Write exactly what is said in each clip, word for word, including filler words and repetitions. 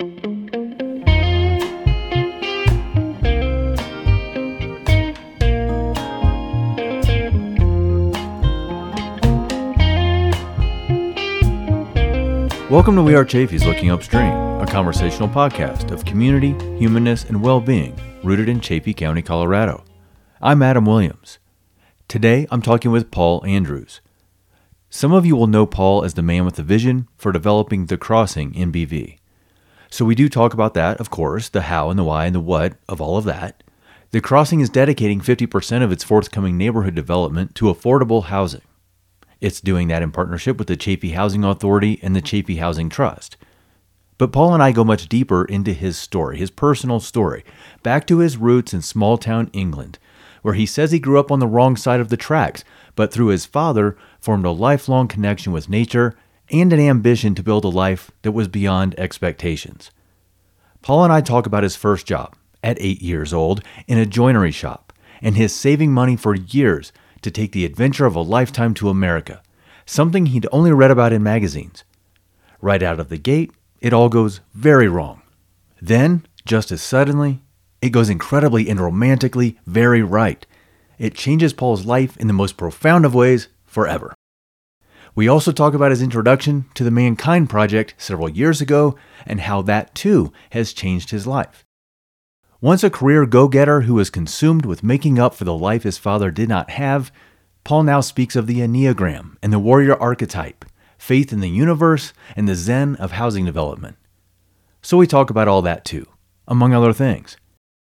Welcome to We Are Chaffee's Looking Upstream, a conversational podcast of community, humanness, and well-being rooted in Chaffee County, Colorado. I'm Adam Williams. Today, I'm talking with Paul Andrews. Some of you will know Paul as the man with the vision for developing The Crossing in B V. So we do talk about that, of course, the how and the why and the what of all of that. The Crossing is dedicating fifty percent of its forthcoming neighborhood development to affordable housing. It's doing that in partnership with the Chaffee Housing Authority and the Chaffee Housing Trust. But Paul and I go much deeper into his story, his personal story, back to his roots in small-town England, where he says he grew up on the wrong side of the tracks, but through his father formed a lifelong connection with nature and an ambition to build a life that was beyond expectations. Paul and I talk about his first job, at eight years old, in a joinery shop, and his saving money for years to take the adventure of a lifetime to America, something he'd only read about in magazines. Right out of the gate, it all goes very wrong. Then, just as suddenly, it goes incredibly and romantically very right. It changes Paul's life in the most profound of ways forever. We also talk about his introduction to the Mankind Project several years ago and how that too has changed his life. Once a career go-getter who was consumed with making up for the life his father did not have, Paul now speaks of the Enneagram and the warrior archetype, faith in the universe, and the Zen of housing development. So we talk about all that too, among other things.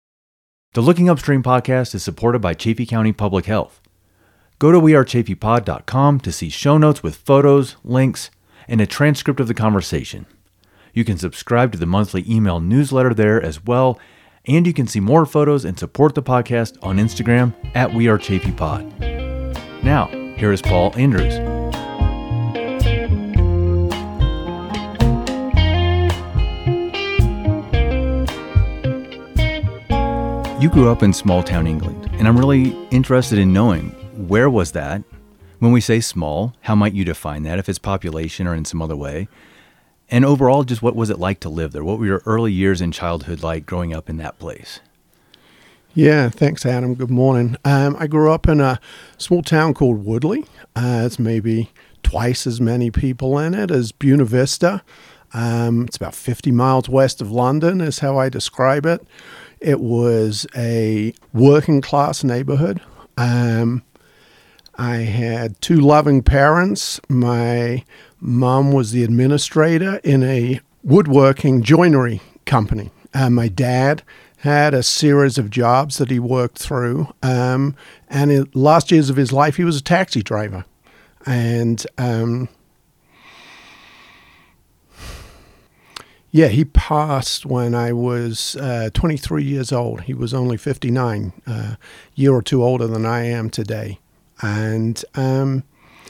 The Looking Upstream podcast is supported by Chaffee County Public Health. Go to we are chaffee pod dot com to see show notes with photos, links, and a transcript of the conversation. You can subscribe to the monthly email newsletter there as well, and you can see more photos and support the podcast on Instagram at We Are Chaffee Pod. Now, here is Paul Andrews. You grew up in small-town England, and I'm really interested in knowing, where was that? When we say small, how might you define that, if it's population or in some other way? And overall, just what was it like to live there? What were your early years in childhood like growing up in that place? Yeah, thanks, Adam. Good morning. Um, I grew up in a small town called Woodley. Uh, it's maybe twice as many people in it as Buena Vista. Um, it's about fifty miles west of London is how I describe it. It was a working class neighborhood. Um, I had two loving parents. My mom was the administrator in a woodworking joinery company. Uh, my dad had a series of jobs that he worked through. Um, and in the last years of his life, he was a taxi driver. And um, yeah, he passed when I was uh, twenty-three years old. He was only fifty-nine, a uh, year or two older than I am today. And um,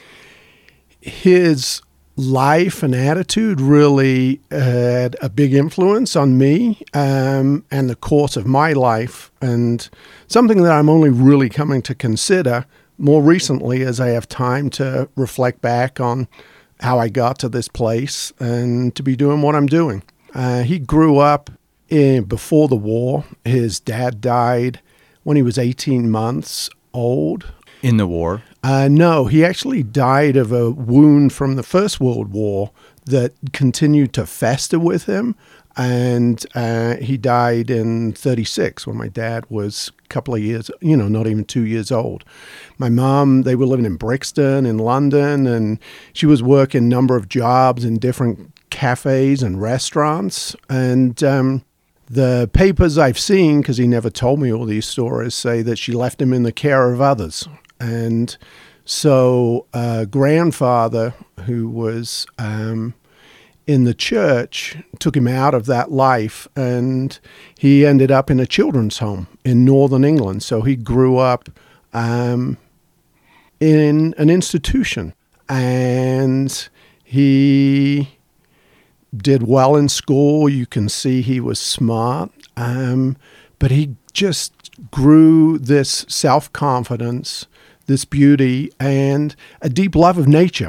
his life and attitude really had a big influence on me um, and the course of my life, and something that I'm only really coming to consider more recently as I have time to reflect back on how I got to this place and to be doing what I'm doing. Uh, he grew up in, before the war. His dad died when he was eighteen months old. In the war? Uh, no, he actually died of a wound from the First World War that continued to fester with him. And uh, he died in thirty-six when my dad was a couple of years, you know, not even two years old. My mom, they were living in Brixton in London, and she was working a number of jobs in different cafes and restaurants. And um, the papers I've seen, because he never told me all these stories, say that she left him in the care of others. And so uh, grandfather, who was um, in the church, took him out of that life, and he ended up in a children's home in northern England. So he grew up um, in an institution, and he did well in school. You can see he was smart, um, but he just grew this self-confidence, this beauty, and a deep love of nature.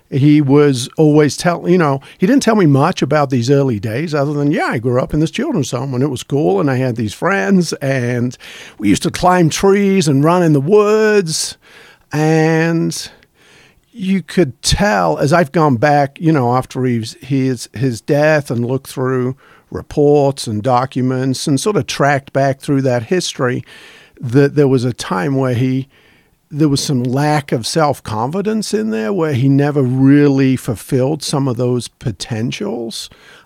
He was always telling, you know, he didn't tell me much about these early days other than, yeah, I grew up in this children's home and it was cool and I had these friends and we used to climb trees and run in the woods. And you could tell as I've gone back, you know, after his, his, his death and looked through reports and documents and sort of tracked back through that history, that there was a time where he, there was some lack of self-confidence in there where he never really fulfilled some of those potentials,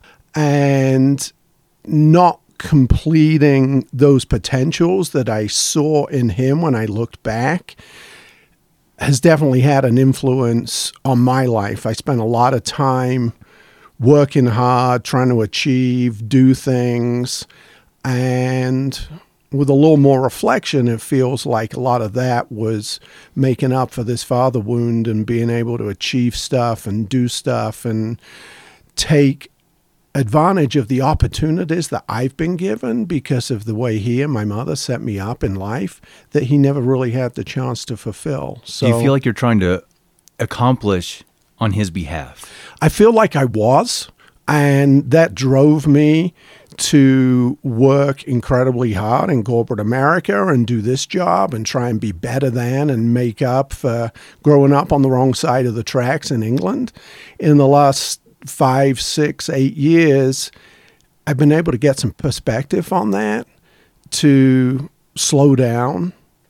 and not completing those potentials that I saw in him when I looked back has definitely had an influence on my life. I spent a lot of time working hard, trying to achieve, do things, and with a little more reflection, it feels like a lot of that was making up for this father wound and being able to achieve stuff and do stuff and take advantage of the opportunities that I've been given because of the way he and my mother set me up in life that he never really had the chance to fulfill. So, do you feel like you're trying to accomplish on his behalf? I feel like I was, and that drove me to work incredibly hard in corporate America and do this job and try and be better than and make up for growing up on the wrong side of the tracks in England. In the last five, six, eight years, I've been able to get some perspective on that, to slow down,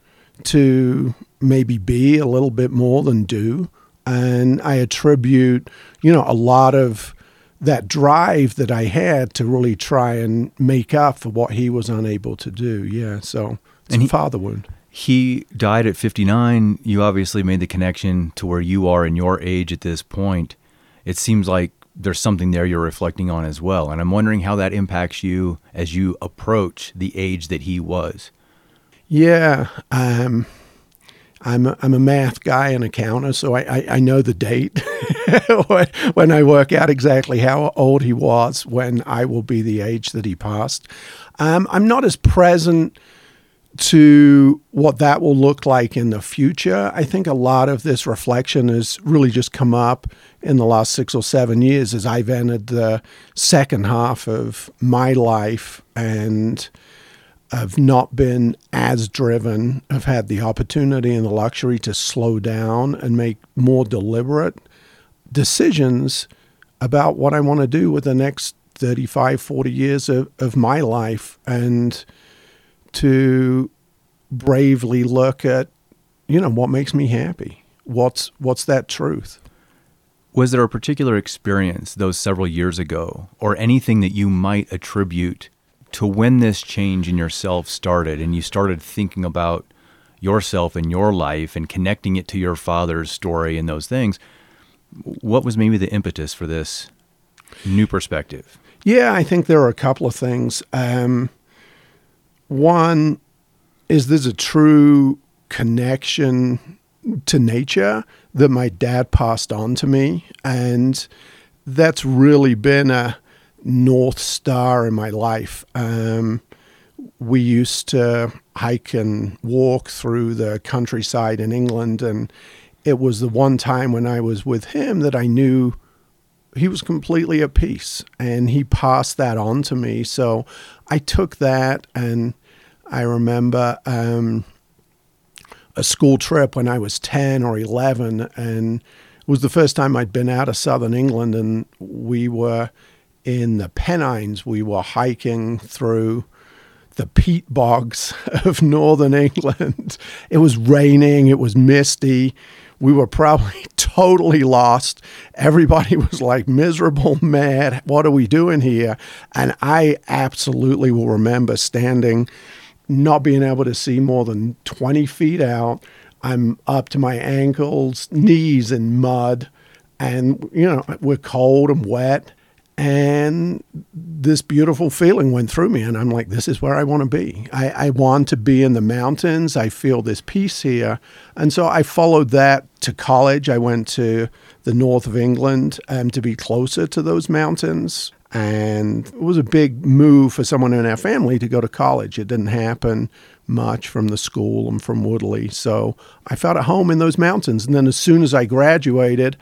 to maybe be a little bit more than do. And I attribute, you know, a lot of that drive that I had to really try and make up for what he was unable to do. Yeah, so it's and a he, father wound. He died at fifty-nine. You obviously made the connection to where you are in your age at this point. It seems like there's something there you're reflecting on as well. And I'm wondering how that impacts you as you approach the age that he was. Yeah, um, I'm a, I'm a math guy and a counter, so I, I, I know the date when I work out exactly how old he was when I will be the age that he passed. Um, I'm not as present to what that will look like in the future. I think a lot of this reflection has really just come up in the last six or seven years as I've entered the second half of my life and I've not been as driven. I've had the opportunity and the luxury to slow down and make more deliberate decisions about what I want to do with the next thirty-five, forty years of, of my life, and to bravely look at, you know, what makes me happy. What's what's that truth? Was there a particular experience those several years ago, or anything that you might attribute to when this change in yourself started and you started thinking about yourself and your life and connecting it to your father's story and those things? What was maybe the impetus for this new perspective? Yeah, I think there are a couple of things. Um, one is there's a true connection to nature that my dad passed on to me, and that's really been a North Star in my life. Um, we used to hike and walk through the countryside in England, and it was the one time when I was with him that I knew he was completely at peace, and he passed that on to me. So I took that, and I remember um, a school trip when I was ten or eleven, and it was the first time I'd been out of southern England, and we were in the Pennines. We were hiking through the peat bogs of northern England. It was raining. It was misty. We were probably totally lost. Everybody was like miserable, mad. What are we doing here? And I absolutely will remember standing, not being able to see more than twenty feet out. I'm up to my ankles, knees in mud, and, you know, we're cold and wet. And this beautiful feeling went through me, and I'm like, this is where I want to be. I, I want to be in the mountains. I feel this peace here. And so I followed that to college. I went to the north of England um, to be closer to those mountains. And it was a big move for someone in our family to go to college. It didn't happen much from the school and from Woodley. So I felt at home in those mountains. And then as soon as I graduated,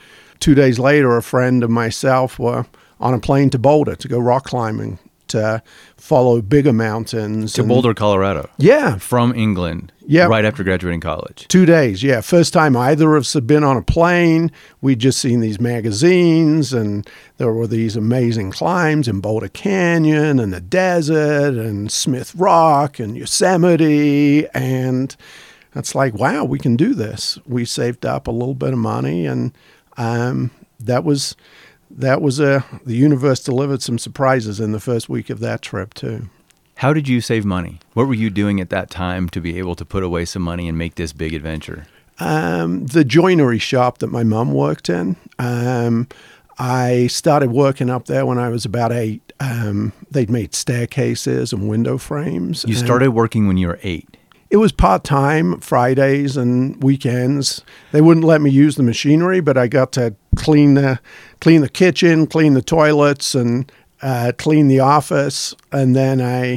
two days later, a friend and myself were on a plane to Boulder to go rock climbing, to follow bigger mountains. To and, Boulder, Colorado. Yeah. From England. Yeah. Right after graduating college. Two days, yeah. First time either of us had been on a plane. We'd just seen these magazines, and there were these amazing climbs in Boulder Canyon and the desert and Smith Rock and Yosemite. And it's like, wow, we can do this. We saved up a little bit of money, and um, that was... That was a, the universe delivered some surprises in the first week of that trip, too. How did you save money? What were you doing at that time to be able to put away some money and make this big adventure? Um, the joinery shop that my mom worked in. Um, I started working up there when I was about eight. Um, they'd made staircases and window frames. You started working when you were eight? It was part-time, Fridays and weekends. They wouldn't let me use the machinery, but I got to clean the clean the kitchen, clean the toilets, and uh, clean the office. And then I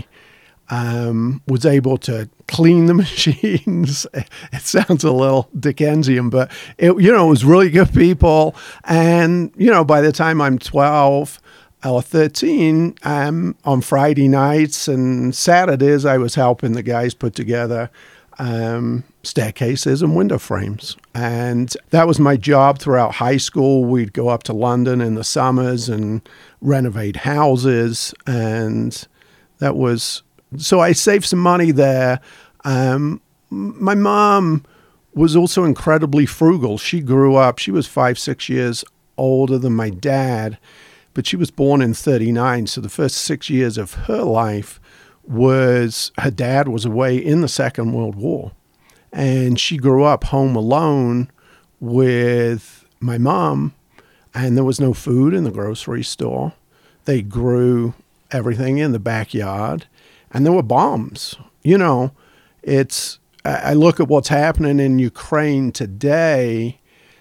um, was able to clean the machines. It sounds a little Dickensian, but it, you know, it was really good people. And, you know, by the time I'm twelve or thirteen, um, on Friday nights and Saturdays, I was helping the guys put together um, staircases and window frames. And that was my job throughout high school. We'd go up to London in the summers and renovate houses. And that was, so I saved some money there. Um, my mom was also incredibly frugal. She grew up, she was five, six years older than my dad. But she was born in thirty-nine, so the first six years of her life was, her dad was away in the Second World War. And she grew up home alone with my mom, and there was no food in the grocery store. They grew everything in the backyard, and there were bombs. You know, it's, I look at what's happening in Ukraine today,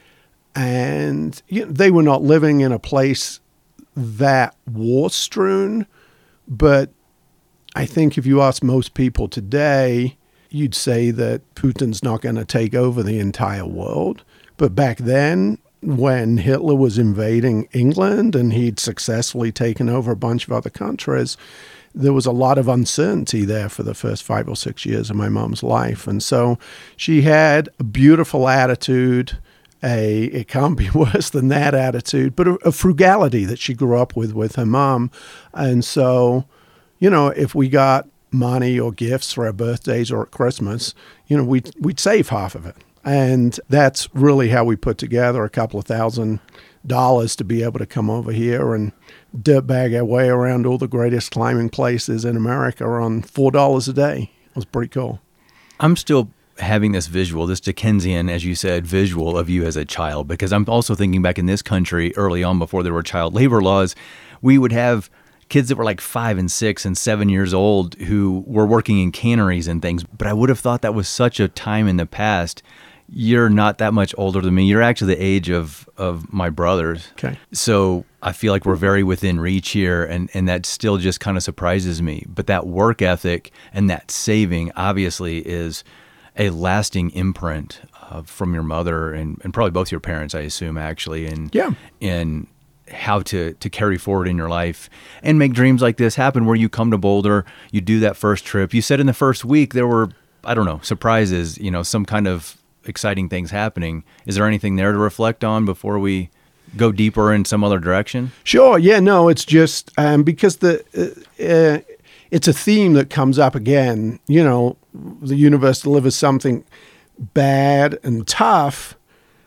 and you know, they were not living in a place that war-strewn, but I think if you ask most people today, you'd say that Putin's not going to take over the entire world. But back then, when Hitler was invading England and he'd successfully taken over a bunch of other countries, there was a lot of uncertainty there for the first five or six years of my mom's life. And so she had a beautiful attitude, A, it can't be worse than that attitude, but a, a frugality that she grew up with with her mom. And so, you know, if we got money or gifts for our birthdays or at Christmas, you know, we'd, we'd save half of it. And that's really how we put together a couple of thousand dollars to be able to come over here and dirtbag our way around all the greatest climbing places in America on four dollars a day. It was pretty cool. I'm still having this visual, this Dickensian, as you said, visual of you as a child, because I'm also thinking back in this country early on before there were child labor laws, we would have kids that were like five and six and seven years old who were working in canneries and things. But I would have thought that was such a time in the past. You're not that much older than me. You're actually the age of, of my brothers. Okay. So I feel like we're very within reach here, and, and that still just kind of surprises me. But that work ethic and that saving obviously is a lasting imprint uh, from your mother and, and probably both your parents, I assume, actually, and yeah. in how to, to carry forward in your life and make dreams like this happen where you come to Boulder, you do that first trip. You said in the first week there were, I don't know, surprises, you know, some kind of exciting things happening. Is there anything there to reflect on before we go deeper in some other direction? Sure. Yeah, no, it's just um, because the uh, uh, it's a theme that comes up again. You know, the universe delivers something bad and tough,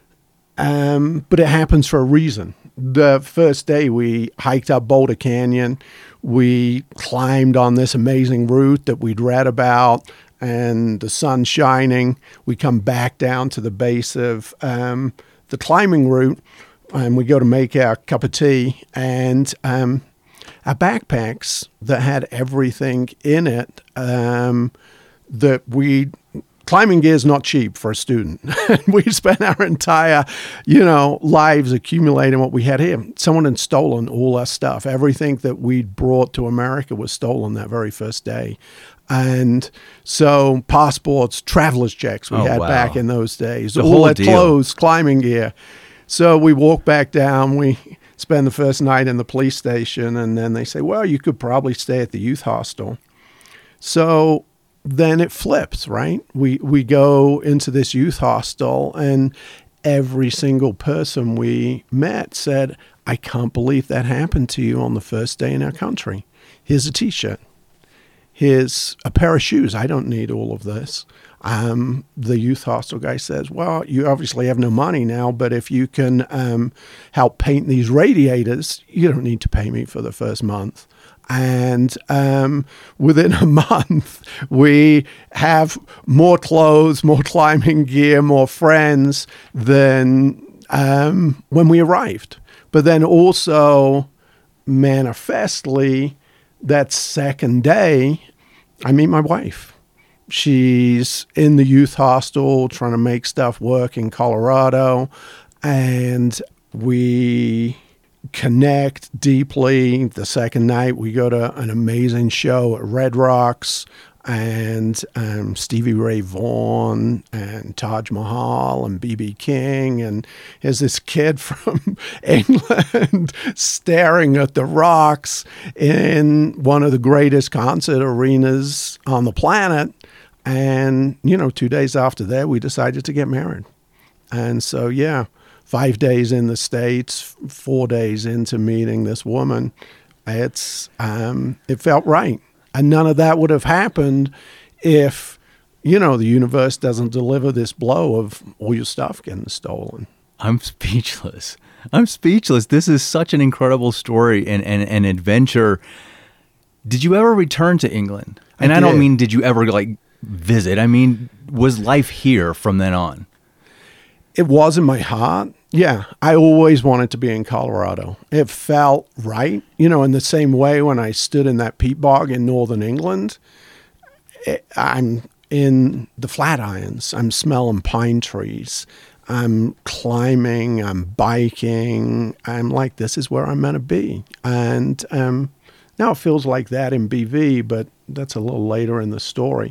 um, but it happens for a reason. The first day we hiked up Boulder Canyon, we climbed on this amazing route that we'd read about, and the sun's shining. We come back down to the base of um, the climbing route, and we go to make our cup of tea, and um, our backpacks that had everything in it um, that we... Climbing gear is not cheap for a student. We spent our entire, you know, lives accumulating what we had here. Someone had stolen all our stuff. Everything that we'd brought to America was stolen that very first day. And so passports, traveler's checks we oh, had wow. back in those days, the all whole that deal. clothes, climbing gear. So we walk back down. We spend the first night in the police station, and then they say, well, you could probably stay at the youth hostel. So then it flips, right? We we go into this youth hostel, and every single person we met said, I can't believe that happened to you on the first day in our country. Here's a T-shirt. Here's a pair of shoes. I don't need all of this. Um, the youth hostel guy says, well, you obviously have no money now, but if you can um, help paint these radiators, you don't need to pay me for the first month. And um, within a month, we have more clothes, more climbing gear, more friends than um, when we arrived. But then also, manifestly, that second day, I meet my wife. She's in the youth hostel trying to make stuff work in Colorado, and we connect deeply. The second night, we go to an amazing show at Red Rocks, and um, Stevie Ray Vaughan and Taj Mahal and B B King, and here's this kid from England staring at the rocks in one of the greatest concert arenas on the planet. And, you know, two days after that, we decided to get married. And so, yeah, five days in the States, four days into meeting this woman, it's um, it felt right. And none of that would have happened if, you know, the universe doesn't deliver this blow of all your stuff getting stolen. I'm speechless. I'm speechless. This is such an incredible story and an and, and adventure. Did you ever return to England? And I, I don't mean did you ever, like, visit. I mean, was life here from then on? It was in my heart. Yeah, I always wanted to be in Colorado. It felt right. You know, in the same way when I stood in that peat bog in northern England, it, I'm in the Flatirons. I'm smelling pine trees. I'm climbing. I'm biking. I'm like, this is where I'm meant to be. And um, now it feels like that in B V, but that's a little later in the story.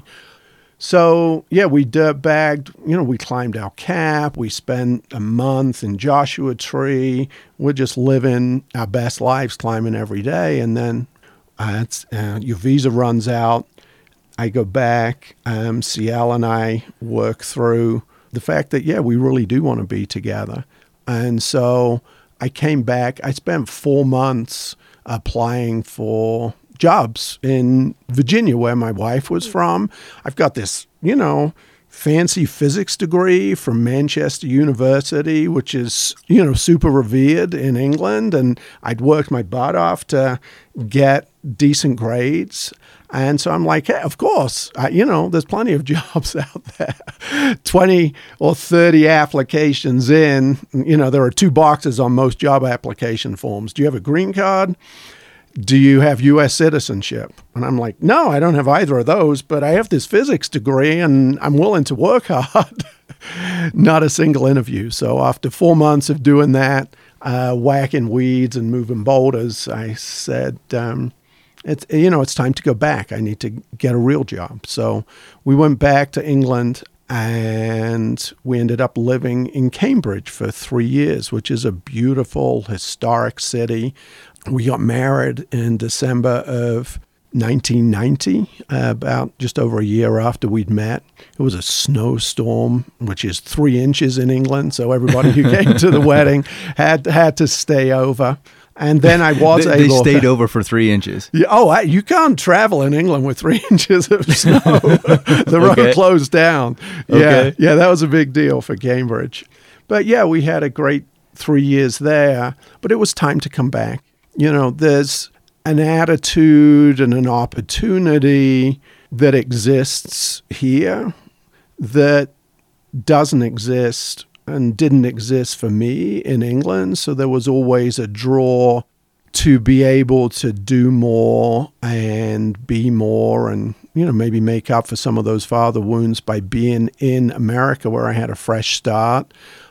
So, yeah, we dirt bagged, you know, we climbed our cap. We spent a month in Joshua Tree. We're just living our best lives, climbing every day. And then uh, it's, uh, your visa runs out. I go back. Um, Ciel and I work through the fact that, yeah, we really do want to be together. And so I came back. I spent four months applying for jobs in Virginia, where my wife was from. I've got this, you know, fancy physics degree from Manchester University, which is, you know, super revered in England. And I'd worked my butt off to get decent grades. And so I'm like, hey, of course, I, you know, there's plenty of jobs out there. twenty or thirty applications in, you know, there are two boxes on most job application forms. Do you have a green card? Do you have U S citizenship? And I'm like, no, I don't have either of those, but I have this physics degree and I'm willing to work hard. Not a single interview. So after four months of doing that, uh, whacking weeds and moving boulders, I said, um, it's, you know, it's time to go back. I need to get a real job. So we went back to England and we ended up living in Cambridge for three years, which is a beautiful, historic city. We got married in December of nineteen ninety, uh, about just over a year after we'd met. It was a snowstorm, which is three inches in England, so everybody who came to the wedding had had to stay over. And then I was they, able... They stayed over for three inches. Yeah, oh, I, you can't travel in England with three inches of snow. The road okay. closed down. Yeah, okay. yeah, that was a big deal for Cambridge. But yeah, we had a great three years there, but it was time to come back. You know, there's an attitude and an opportunity that exists here that doesn't exist and didn't exist for me in England. So there was always a draw to be able to do more and be more and, you know, maybe make up for some of those father wounds by being in America where I had a fresh start.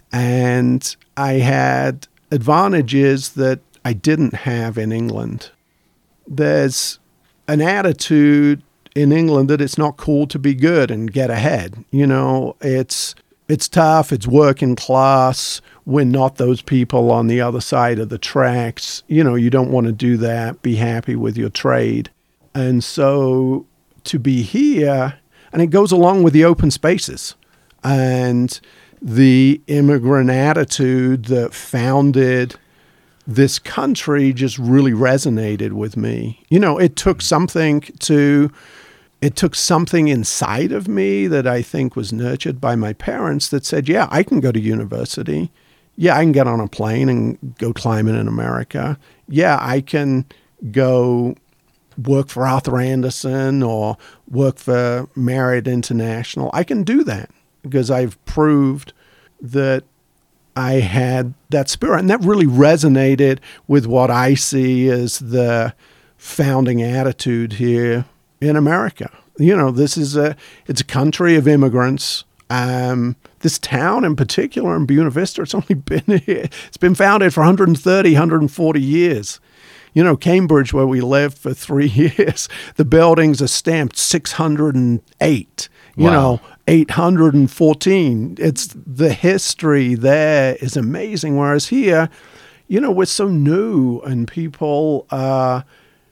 And I had advantages that I didn't have in England. There's an attitude in England that it's not cool to be good and get ahead. You know, it's it's tough. It's working class. We're not those people on the other side of the tracks. You know, you don't want to do that. Be happy with your trade. And so to be here, and it goes along with the open spaces and the immigrant attitude that founded this country just really resonated with me. You know, it took something to, it took something inside of me that I think was nurtured by my parents that said, yeah, I can go to university. Yeah, I can get on a plane and go climbing in America. Yeah, I can go work for Arthur Andersen or work for Marriott International. I can do that because I've proved that I had that spirit. And that really resonated with what I see as the founding attitude here in America. You know, this is a, it's a country of immigrants. Um, this town in particular in Buena Vista, it's only been here, it's been founded for one hundred thirty, one hundred forty years. You know, Cambridge, where we lived for three years, the buildings are stamped six hundred eight, you wow. know, eight hundred fourteen. It's the history there is amazing. Whereas here, you know, we're so new and people are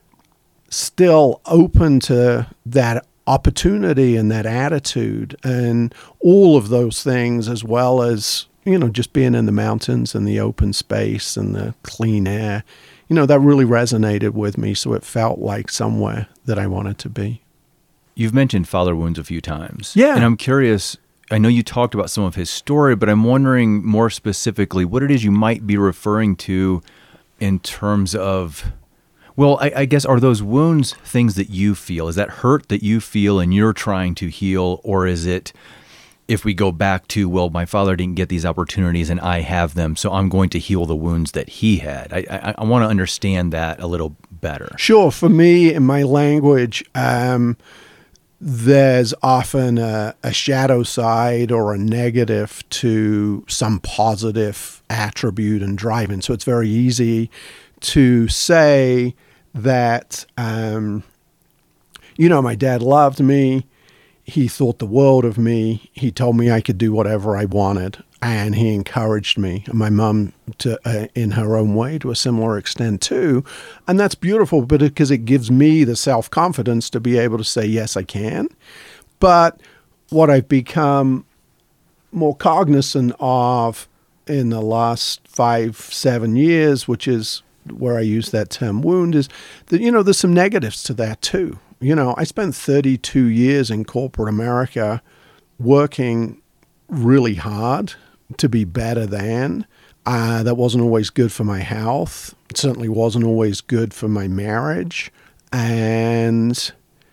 still open to that opportunity and that attitude and all of those things, as well as, you know, just being in the mountains and the open space and the clean air. You know, that really resonated with me. So it felt like somewhere that I wanted to be. You've mentioned Father Wounds a few times. Yeah. And I'm curious, I know you talked about some of his story, but I'm wondering more specifically what it is you might be referring to in terms of, well, I, I guess, are those wounds things that you feel? Is that hurt that you feel and you're trying to heal? Or is it, if we go back to, well, my father didn't get these opportunities and I have them, so I'm going to heal the wounds that he had? I, I, I want to understand that a little better. Sure. For me, in my language, um, there's often a, a shadow side or a negative to some positive attribute and driving. So it's very easy to say that, um, you know, my dad loved me. He thought the world of me. He told me I could do whatever I wanted, and he encouraged me. And my mom, to, uh, in her own way, to a similar extent too. And that's beautiful, but because it, it gives me the self-confidence to be able to say, yes, I can. But what I've become more cognizant of in the last five, seven years, which is where I use that term wound, is that, you know, there's some negatives to that too. You know, I spent thirty-two years in corporate America working really hard to be better than. Uh, that wasn't always good for my health. It certainly wasn't always good for my marriage. And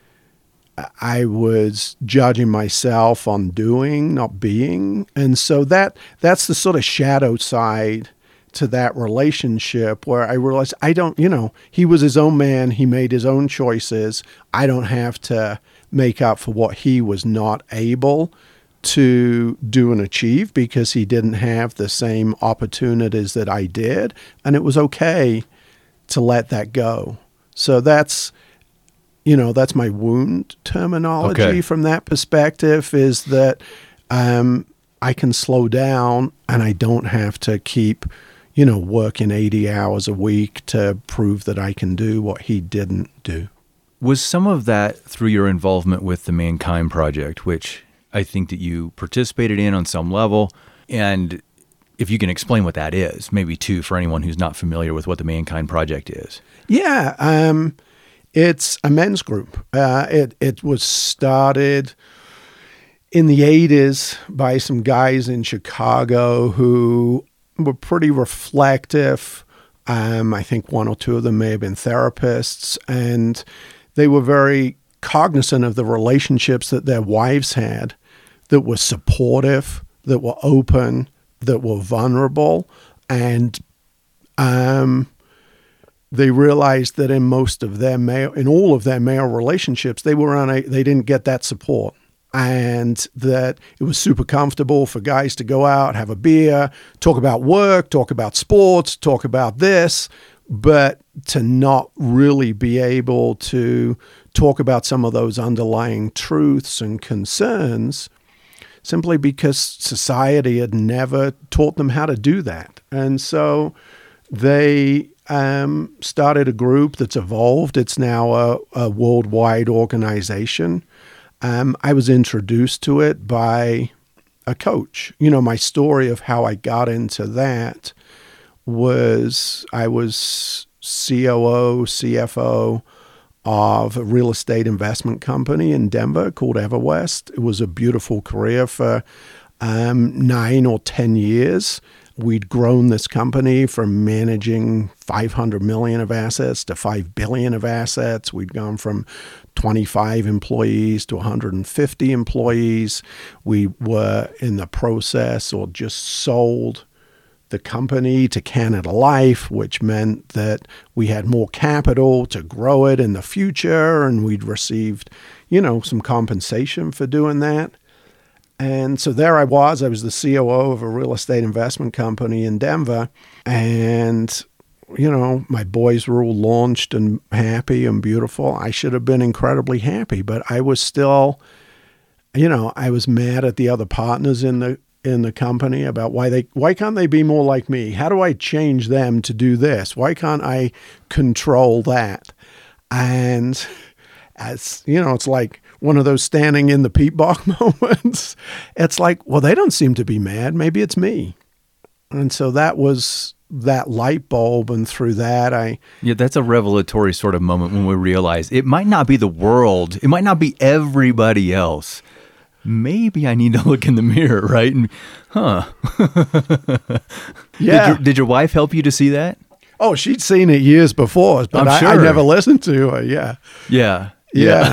I was judging myself on doing, not being. And so that that's the sort of shadow side to that relationship where I realized I don't, you know, he was his own man. He made his own choices. I don't have to make up for what he was not able to do and achieve because he didn't have the same opportunities that I did. And it was okay to let that go. So that's, you know, that's my wound terminology okay. from that perspective, is that um, I can slow down and I don't have to keep, you know, working eighty hours a week to prove that I can do what he didn't do. Was some of that through your involvement with the Mankind Project, which I think that you participated in on some level? And if you can explain what that is, maybe too, for anyone who's not familiar with what the Mankind Project is. Yeah, um, it's a men's group. Uh, it, it was started in the eighties by some guys in Chicago who were pretty reflective. Um, I think one or two of them may have been therapists, and they were very cognizant of the relationships that their wives had that were supportive, that were open, that were vulnerable. And um, they realized that in most of their male, in all of their male relationships, they were on a, they didn't get that support. And that it was super comfortable for guys to go out, have a beer, talk about work, talk about sports, talk about this, but to not really be able to talk about some of those underlying truths and concerns. simply because society had never taught them how to do that. And so they um, started a group that's evolved. It's now a, a worldwide organization. Um, I was introduced to it by a coach. You know, my story of how I got into that was I was C O O, C F O of a real estate investment company in Denver called EverWest. It was a beautiful career for um, nine or ten years. We'd grown this company from managing five hundred million of assets to five billion of assets. We'd gone from twenty-five employees to one hundred fifty employees. We were in the process or just sold the company to Canada Life, which meant that we had more capital to grow it in the future, and we'd received, you know, some compensation for doing that. And so there I was. I was the C O O of a real estate investment company in Denver, and, you know, my boys were all launched and happy and beautiful. I should have been incredibly happy, but I was still, you know, I was mad at the other partners in the in the company about why they why can't they be more like me? How do I change them to do this? Why can't I control that? And as you know, it's like one of those standing in the peat bog moments. It's like, well, they don't seem to be mad. Maybe it's me. And so that was that light bulb, and through that I yeah that's a revelatory sort of moment when we realize it might not be the world, it might not be everybody else. Maybe I need to look in the mirror, right? And huh. Yeah. Did your, did your wife help you to see that? Oh, she'd seen it years before, but I'm I, sure. I never listened to her. Yeah. Yeah. Yeah.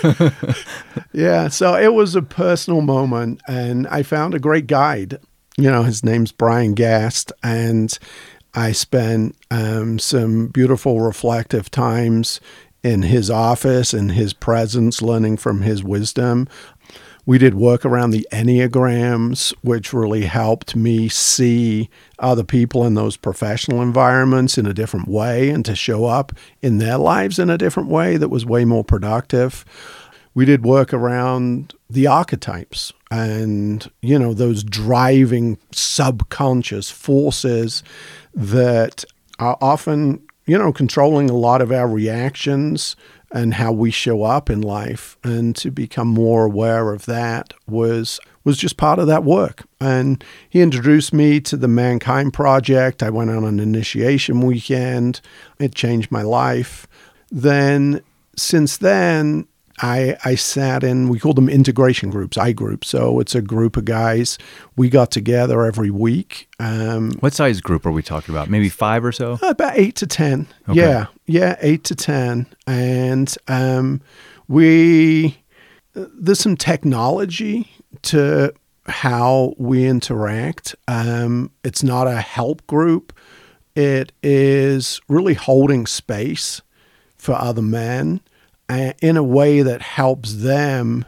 Yeah. So it was a personal moment, and I found a great guide. You know, his name's Brian Gast, and I spent um, some beautiful reflective times in his office, in his presence, learning from his wisdom. We did work around the Enneagrams, which really helped me see other people in those professional environments in a different way and to show up in their lives in a different way that was way more productive. We did work around the archetypes and, you know, those driving subconscious forces that are often, you know, controlling a lot of our reactions and how we show up in life. And to become more aware of that was was just part of that work. And he introduced me to the Mankind Project. I went on an initiation weekend. It changed my life. Then, since then, I, I sat in, we called them integration groups, I groups. So it's a group of guys. We got together every week. Um, What size group are we talking about? Maybe five or so? About eight to ten. Okay. Yeah. Yeah. Eight to ten. And um, we, there's some technology to how we interact. Um, it's not a help group. It is really holding space for other men in a way that helps them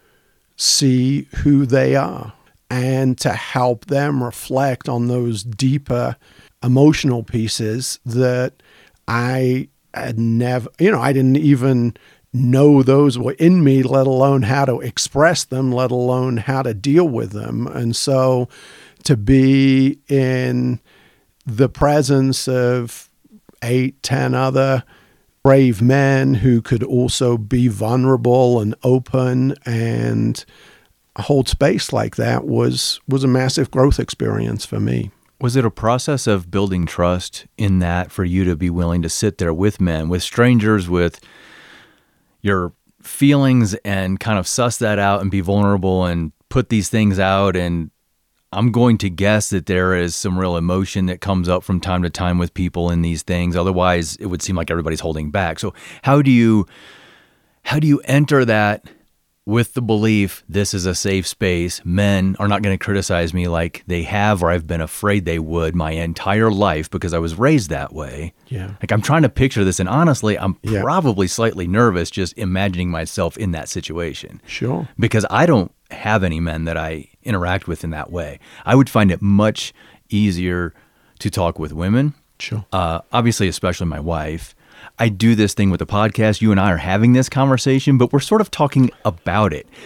see who they are and to help them reflect on those deeper emotional pieces that I had never, you know, I didn't even know those were in me, let alone how to express them, let alone how to deal with them. And so to be in the presence of eight, ten other brave men who could also be vulnerable and open and hold space like that was was a massive growth experience for me. Was it a process of building trust in that for you to be willing to sit there with men, with strangers, with your feelings and kind of suss that out and be vulnerable and put these things out? And I'm going to guess that there is some real emotion that comes up from time to time with people in these things. Otherwise, it would seem like everybody's holding back. So how do you how do you enter that with the belief this is a safe space? Men are not going to criticize me like they have or I've been afraid they would my entire life because I was raised that way. Yeah. Like I'm trying to picture this, and honestly, I'm Yeah. probably slightly nervous just imagining myself in that situation. Sure. Because I don't have any men that I interact with in that way. I would find it much easier to talk with women. Sure. Uh, obviously, especially my wife. I do this thing with the podcast. You and I are having this conversation, but we're sort of talking about it.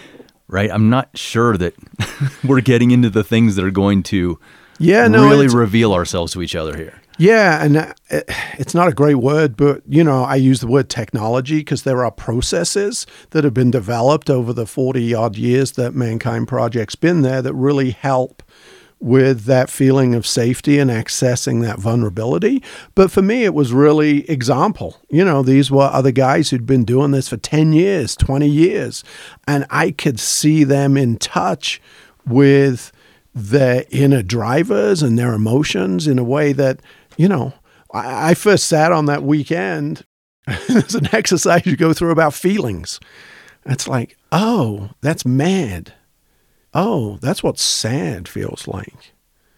right? I'm not sure that we're getting into the things that are going to yeah, no, really reveal ourselves to each other here. Yeah, and uh, it's not a great word, but, you know, I use the word technology because there are processes that have been developed over the forty-odd years that Mankind Project's been there that really help with that feeling of safety and accessing that vulnerability. But for me, it was really example. You know, these were other guys who'd been doing this for ten years, twenty years, and I could see them in touch with their inner drivers and their emotions in a way that, you know, I, I first sat on that weekend. There's an exercise you go through about feelings. It's like, oh, that's mad. Oh, that's what sad feels like.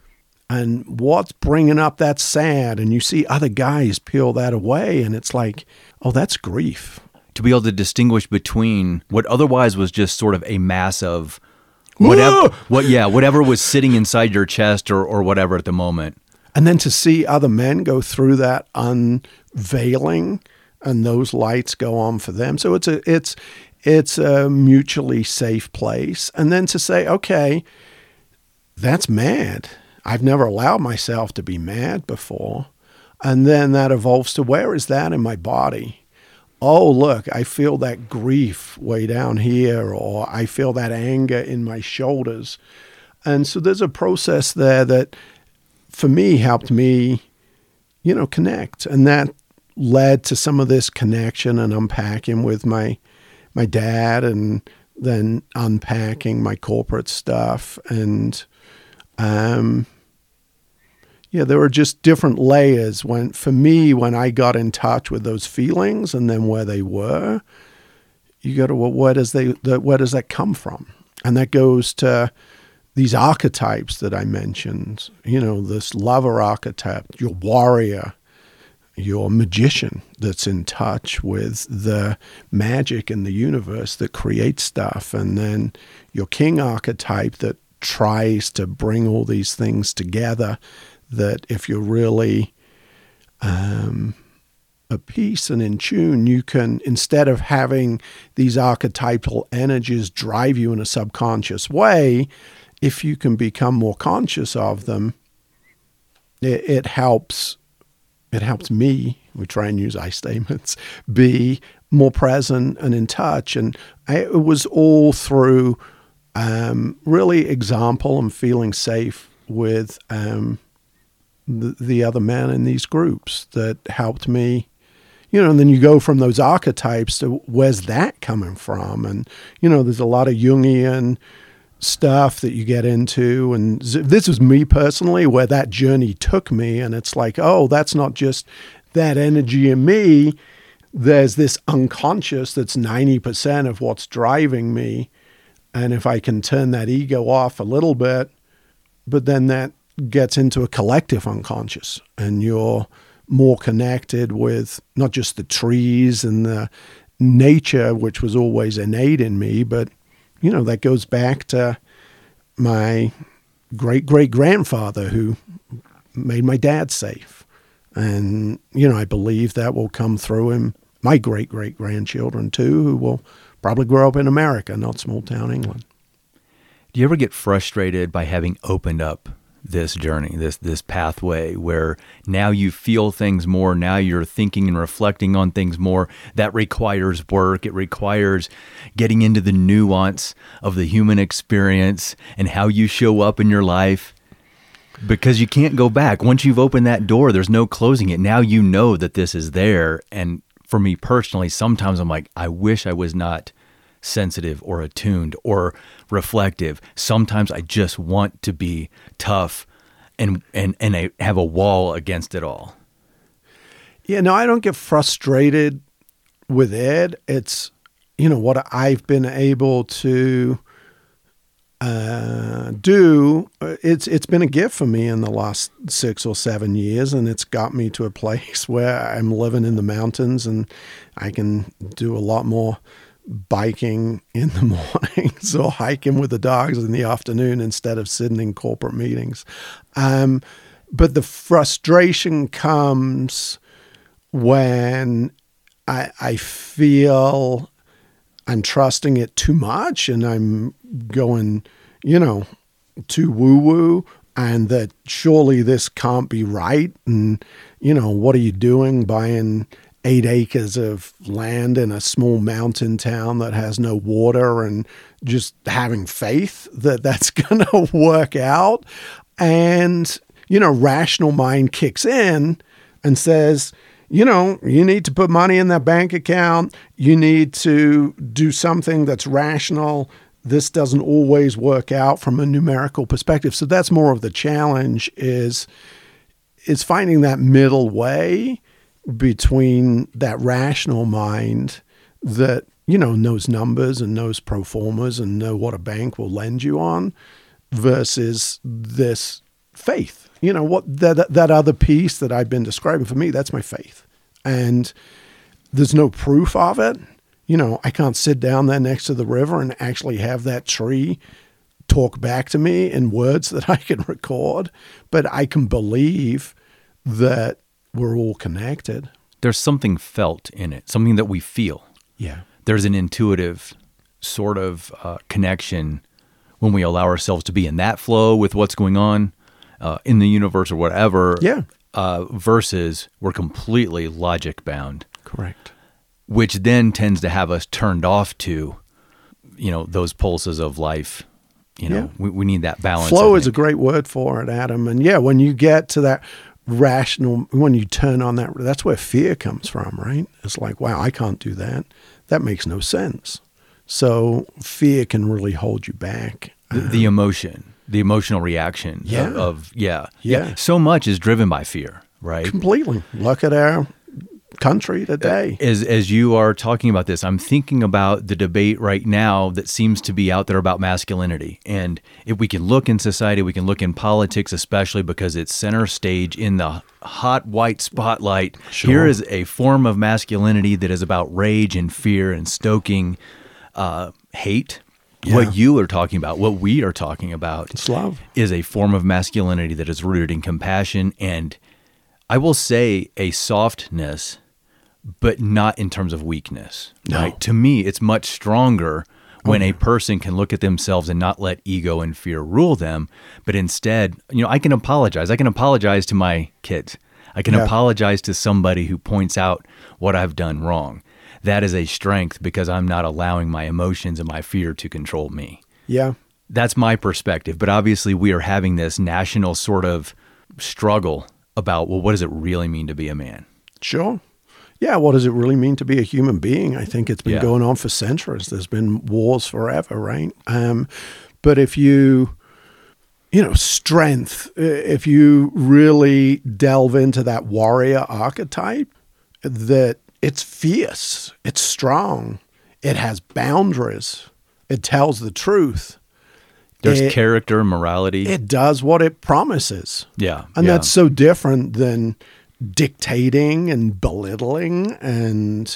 And what's bringing up that sad? And you see other guys peel that away, and it's like, oh, that's grief. To be able to distinguish between what otherwise was just sort of a mass of whatever, what, yeah, whatever was sitting inside your chest or, or whatever at the moment. And then to see other men go through that unveiling and those lights go on for them. So it's a, it's, it's a mutually safe place. And then to say, okay, that's mad. I've never allowed myself to be mad before. And then that evolves to, where is that in my body? Oh, look, I feel that grief way down here, or I feel that anger in my shoulders. And so there's a process there that, for me, helped me, you know, connect. And that led to some of this connection and unpacking with my my dad, and then unpacking my corporate stuff. And, um, yeah, there were just different layers when, for me, when I got in touch with those feelings and then where they were, you go to, well, where does they, the, where does that come from? And that goes to these archetypes that I mentioned, you know, this lover archetype, your warrior, your magician that's in touch with the magic in the universe that creates stuff, and then your king archetype that tries to bring all these things together, that if you're really um, at peace and in tune, you can, instead of having these archetypal energies drive you in a subconscious way, if you can become more conscious of them, it, it helps It helps me, we try and use I statements, be more present and in touch. And I, it was all through um, really example and feeling safe with um, the, the other men in these groups that helped me. You know, and then you go from those archetypes to, where's that coming from? And, you know, there's a lot of Jungian stuff that you get into, and this was me personally where that journey took me. And it's like, oh, that's not just that energy in me. There's this unconscious that's ninety percent of what's driving me. And if I can turn that ego off a little bit, but then that gets into a collective unconscious, and you're more connected with not just the trees and the nature, which was always innate in me, but you know, that goes back to my great-great-grandfather who made my dad safe. And, you know, I believe that will come through in my great-great-grandchildren too, who will probably grow up in America, not small-town England. Do you ever get frustrated by having opened up this journey, this this pathway where now you feel things more, now you're thinking and reflecting on things more? That requires work. It requires getting into the nuance of the human experience and how you show up in your life, because you can't go back. Once you've opened that door, there's no closing it. Now you know that this is there. And for me personally, sometimes I'm like, I wish I was not sensitive or attuned or reflective. Sometimes I just want to be tough and and and I have a wall against it all. Yeah, no, I don't get frustrated with it. It's, you know, what I've been able to uh, do. It's it's been a gift for me in the last six or seven years, and it's got me to a place where I'm living in the mountains, and I can do a lot more biking in the mornings or hiking with the dogs in the afternoon instead of sitting in corporate meetings. Um, but the frustration comes when I, I feel I'm trusting it too much, and I'm going, you know, too woo-woo, and that surely this can't be right. And, you know, what are you doing buying eight acres of land in a small mountain town that has no water, and just having faith that that's going to work out? And, you know, rational mind kicks in and says, you know, you need to put money in that bank account. You need to do something that's rational. This doesn't always work out from a numerical perspective. So that's more of the challenge, is, is finding that middle way between that rational mind that, you know, knows numbers and knows pro formas and know what a bank will lend you on, versus this faith. You know, what that that other piece that I've been describing, for me, that's my faith. And there's no proof of it. You know, I can't sit down there next to the river and actually have that tree talk back to me in words that I can record, but I can believe that we're all connected. There's something felt in it, something that we feel. Yeah. There's an intuitive sort of uh, connection when we allow ourselves to be in that flow with what's going on uh, in the universe or whatever. Yeah. Uh, versus we're completely logic bound. Correct. Which then tends to have us turned off to, you know, those pulses of life. You know, Yeah. we, we need that balance. Flow I is a think. great word for it, Adam. And yeah, when you get to that rational, when you turn on that, that's where fear comes from, right? It's like, wow, I can't do that. That makes no sense. So fear can really hold you back. The, the emotion, the emotional reaction Yeah. of, of yeah, Yeah. So much is driven by fear, right? Completely. Look at our country today. As as you are talking about this, I'm thinking about the debate right now that seems to be out there about masculinity. And if we can look in society, we can look in politics, especially because it's center stage in the hot white spotlight. Sure. Here is a form of masculinity that is about rage and fear and stoking uh, hate. Yeah. What you are talking about, what we are talking about, It's love. is a form of masculinity that is rooted in compassion and, I will say, a softness, but not in terms of weakness. No. Right? To me, it's much stronger when a person can look at themselves and not let ego and fear rule them, but instead, you know, I can apologize. I can apologize to my kids. I can Yeah. apologize to somebody who points out what I've done wrong. That is a strength because I'm not allowing my emotions and my fear to control me. Yeah. That's my perspective. But obviously we are having this national sort of struggle about, well, what does it really mean to be a man? Sure. Yeah, what does it really mean to be a human being? I think it's been Yeah. going on for centuries. There's been wars forever, right? Um, but if you, you know, strength, if you really delve into that warrior archetype, that it's fierce, it's strong, it has boundaries, it tells the truth. There's It- character and morality. It does what it promises. yeah. And yeah. that's so different than dictating and belittling and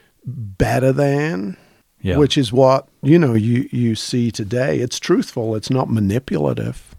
better than, Yeah. which is what, you know, you, you see today. It's truthful. It's not manipulative.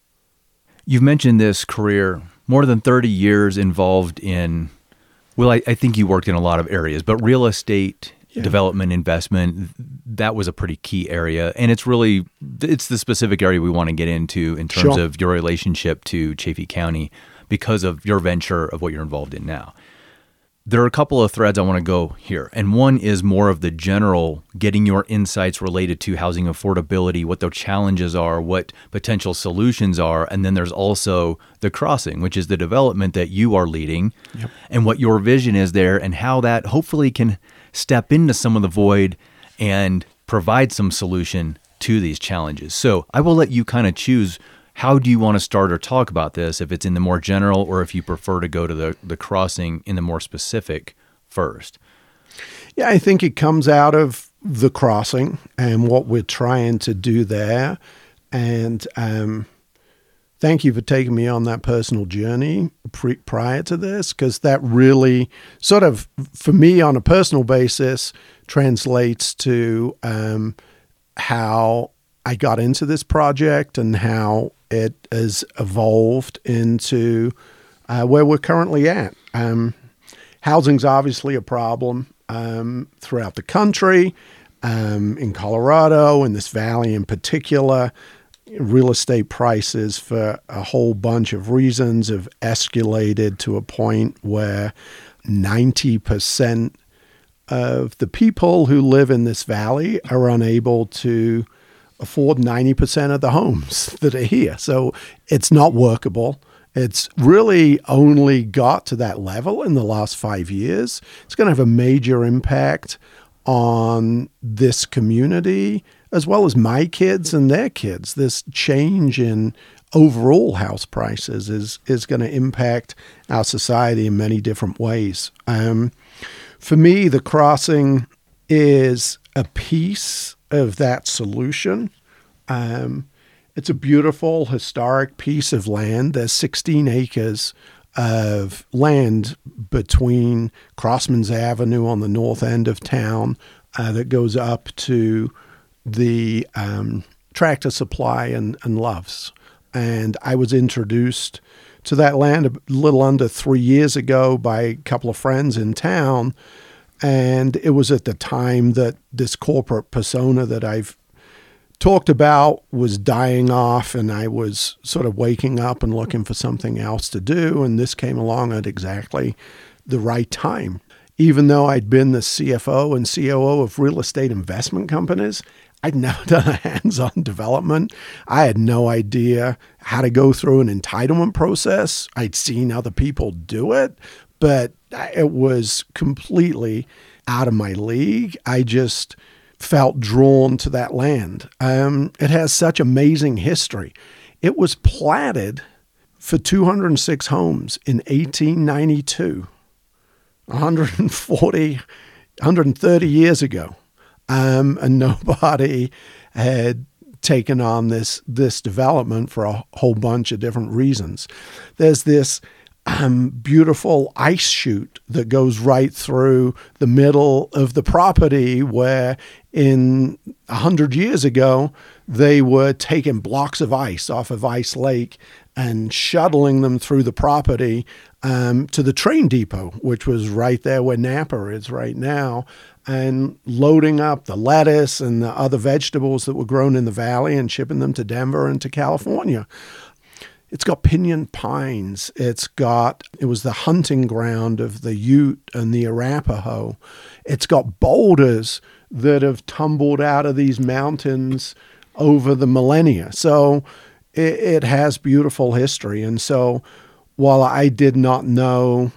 You've mentioned this career, more than thirty years involved in, well, I, I think you worked in a lot of areas, but real estate, Yeah. development, investment, that was a pretty key area. And it's really, it's the specific area we want to get into in terms Sure. of your relationship to Chaffee County because of your venture of what you're involved in now. There are a couple of threads I want to go here. And one is more of the general getting your insights related to housing affordability, what the challenges are, what potential solutions are. And then there's also the crossing, which is the development that you are leading Yep. and what your vision is there and how that hopefully can step into some of the void and provide some solution to these challenges. So I will let you kind of choose, how do you want to start or talk about this, if it's in the more general or if you prefer to go to the, the crossing in the more specific first? Yeah, I think it comes out of the crossing and what we're trying to do there. And um, thank you for taking me on that personal journey pre- prior to this, because that really sort of, for me on a personal basis, translates to um, how I got into this project and how it has evolved into uh, where we're currently at. Um, housing's obviously a problem um, throughout the country. Um, in Colorado, in this valley in particular, real estate prices, for a whole bunch of reasons, have escalated to a point where ninety percent of the people who live in this valley are unable to afford ninety percent of the homes that are here. So it's not workable. It's really only got to that level in the last five years. It's going to have a major impact on this community, as well as my kids and their kids. This change in overall house prices is is going to impact our society in many different ways. Um, for me, the crossing is a piece of that solution. Um, it's a beautiful, historic piece of land. There's sixteen acres of land between Crossman's Avenue on the north end of town uh, that goes up to the um, Tractor Supply and, and Love's. And I was introduced to that land a little under three years ago by a couple of friends in town. And it was at the time that this corporate persona that I've talked about was dying off, and I was sort of waking up and looking for something else to do. And this came along at exactly the right time. Even though I'd been the C F O and C O O of real estate investment companies, I'd never done a hands-on development. I had no idea how to go through an entitlement process. I'd seen other people do it, but it was completely out of my league. I just felt drawn to that land. Um, it has such amazing history. It was platted for two hundred six homes in eighteen ninety-two, one hundred forty, one hundred thirty years ago. Um, and nobody had taken on this this development for a whole bunch of different reasons. There's this um, beautiful ice chute that goes right through the middle of the property, where in a hundred years ago, they were taking blocks of ice off of Ice Lake and shuttling them through the property um, to the train depot, which was right there where Napa is right now, and loading up the lettuce and the other vegetables that were grown in the valley and shipping them to Denver and to California. It's got pinyon pines. It's got, it was the hunting ground of the Ute and the Arapaho. It's got boulders that have tumbled out of these mountains over the millennia. So it, it has beautiful history. And so while I did not know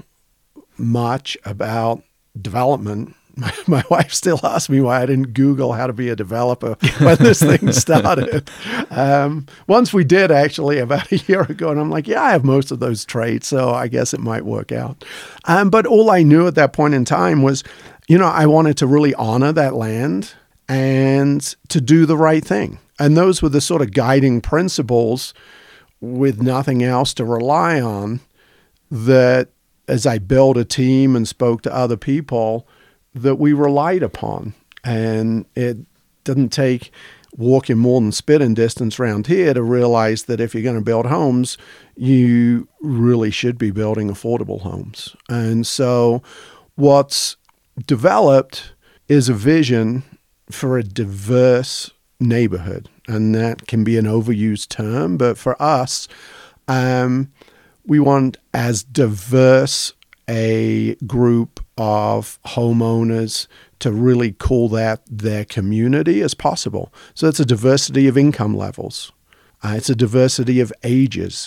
much about development, My, my wife still asks me why I didn't Google how to be a developer when this thing started. Um, once we did, actually, about a year ago, and I'm like, yeah, I have most of those traits, so I guess it might work out. Um, but all I knew at that point in time was, you know, I wanted to really honor that land and to do the right thing. And those were the sort of guiding principles, with nothing else to rely on, that as I built a team and spoke to other people, that we relied upon. And it didn't take walking more than spitting distance around here to realize that if you're going to build homes, you really should be building affordable homes. And so what's developed is a vision for a diverse neighborhood. And that can be an overused term, but for us, um, we want as diverse a group of homeowners to really call that their community as possible. So it's a diversity of income levels. Uh, it's a diversity of ages.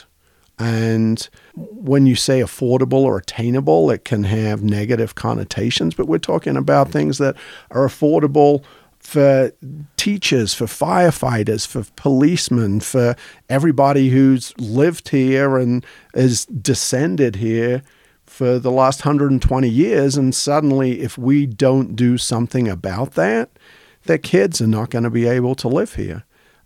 And when you say affordable or attainable, it can have negative connotations, but we're talking about things that are affordable for teachers, for firefighters, for policemen, for everybody who's lived here and is descended here for the last one hundred twenty years. And suddenly, if we don't do something about that, their kids are not going to be able to live here.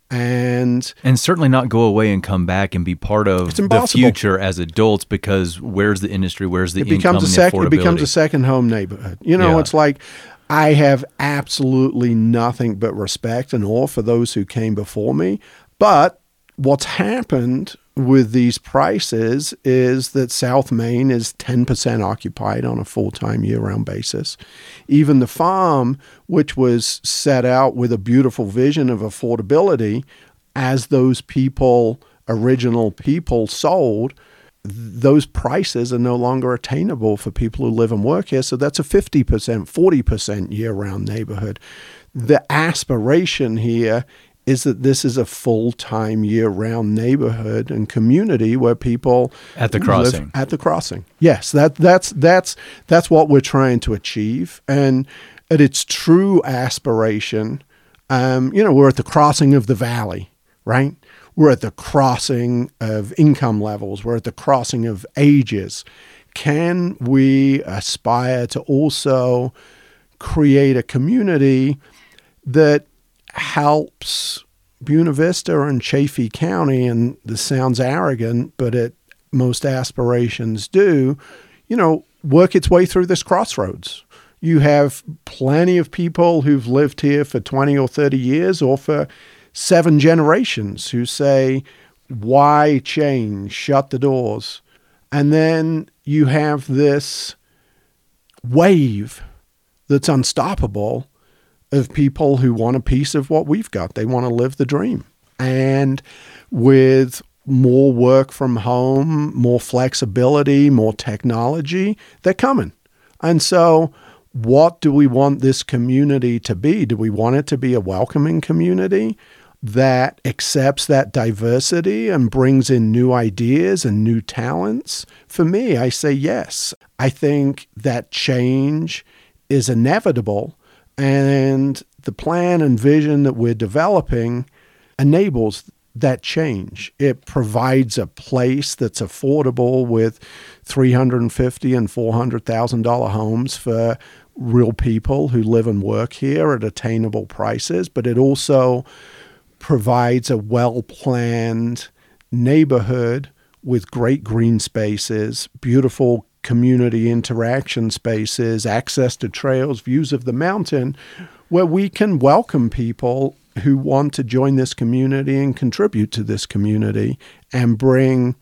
And and certainly not go away and come back and be part of the future as adults, because where's the industry, where's the it income becomes a and sec- the affordability? It becomes a second home neighborhood. You know, Yeah. It's like I have absolutely nothing but respect and awe for those who came before me. But what's happened with these prices is that South Main is ten percent occupied on a full-time year-round basis. Even the farm, which was set out with a beautiful vision of affordability, as those people, original people sold, those prices are no longer attainable for people who live and work here. So that's a fifty percent, forty percent year-round neighborhood. The aspiration here is that this is a full-time year-round neighborhood and community where people at the crossing. Live at the crossing. Yes, that that's that's that's what we're trying to achieve. And at its true aspiration, um, you know, we're at the crossing of the valley, right? We're at the crossing of income levels. We're at the crossing of ages. Can we aspire to also create a community that helps Buena Vista and Chaffee County, and this sounds arrogant, but it most aspirations do, you know, work its way through this crossroads. You have plenty of people who've lived here for twenty or thirty years or for seven generations who say, why change? Shut the doors. And then you have this wave that's unstoppable of people who want a piece of what we've got. They want to live the dream. And with more work from home, more flexibility, more technology, they're coming. And so what do we want this community to be? Do we want it to be a welcoming community that accepts that diversity and brings in new ideas and new talents? For me, I say yes. I think that change is inevitable. And the plan and vision that we're developing enables that change. It provides a place that's affordable with three hundred fifty thousand dollars and four hundred thousand dollars homes for real people who live and work here at attainable prices. But it also provides a well-planned neighborhood with great green spaces, beautiful community interaction spaces, access to trails, views of the mountain, where we can welcome people who want to join this community and contribute to this community and bring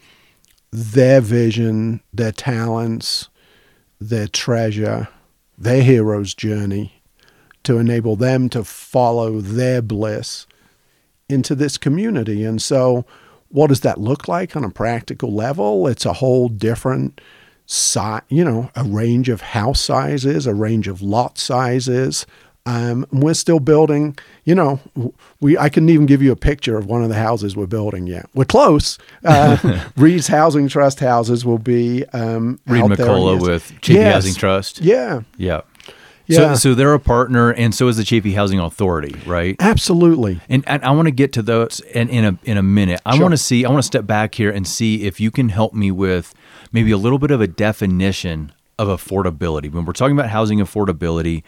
their vision, their talents, their treasure, their hero's journey to enable them to follow their bliss into this community. And so what does that look like on a practical level? It's a whole different Si- you know, a range of house sizes, a range of lot sizes. Um, we're still building, you know, we I couldn't even give you a picture of one of the houses we're building yet. We're close. Uh, Reed's Housing Trust houses will be um, Reed out McCullough with Chaffee yes. Housing Trust. Yeah. Yeah. Yeah. So, so they're a partner, and so is the Chaffee Housing Authority, right? Absolutely. And, and I want to get to those in, in a in a minute. I Sure. want to see. I want to step back here and see if you can help me with maybe a little bit of a definition of affordability. When we're talking about housing affordability,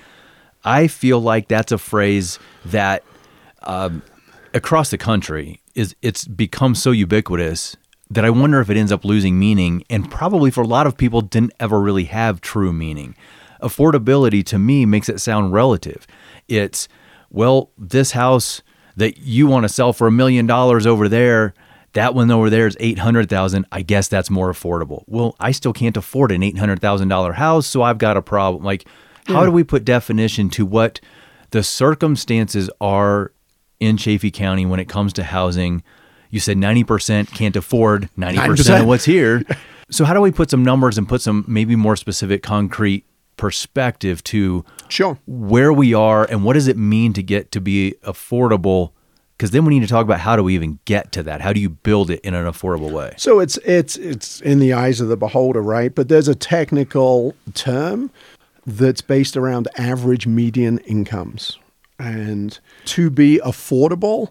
I feel like that's a phrase that um, across the country is it's become so ubiquitous that I wonder if it ends up losing meaning, and probably for a lot of people didn't ever really have true meaning. Affordability to me makes it sound relative. It's, well, this house that you want to sell for a million dollars over there, that one over there is eight hundred thousand dollars. I guess that's more affordable. Well, I still can't afford an eight hundred thousand dollars house, so I've got a problem. Like, yeah. How do we put definition to what the circumstances are in Chaffee County when it comes to housing? You said ninety percent can't afford ninety percent, ninety percent of what's here. So how do we put some numbers and put some maybe more specific, concrete perspective to sure. where we are and what does it mean to get to be affordable? Because then we need to talk about how do we even get to that? How do you build it in an affordable way? So it's it's it's in the eyes of the beholder, right? But there's a technical term that's based around average median incomes. And to be affordable,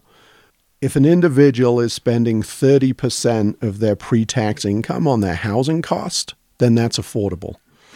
if an individual is spending thirty percent of their pre-tax income on their housing cost, then that's affordable.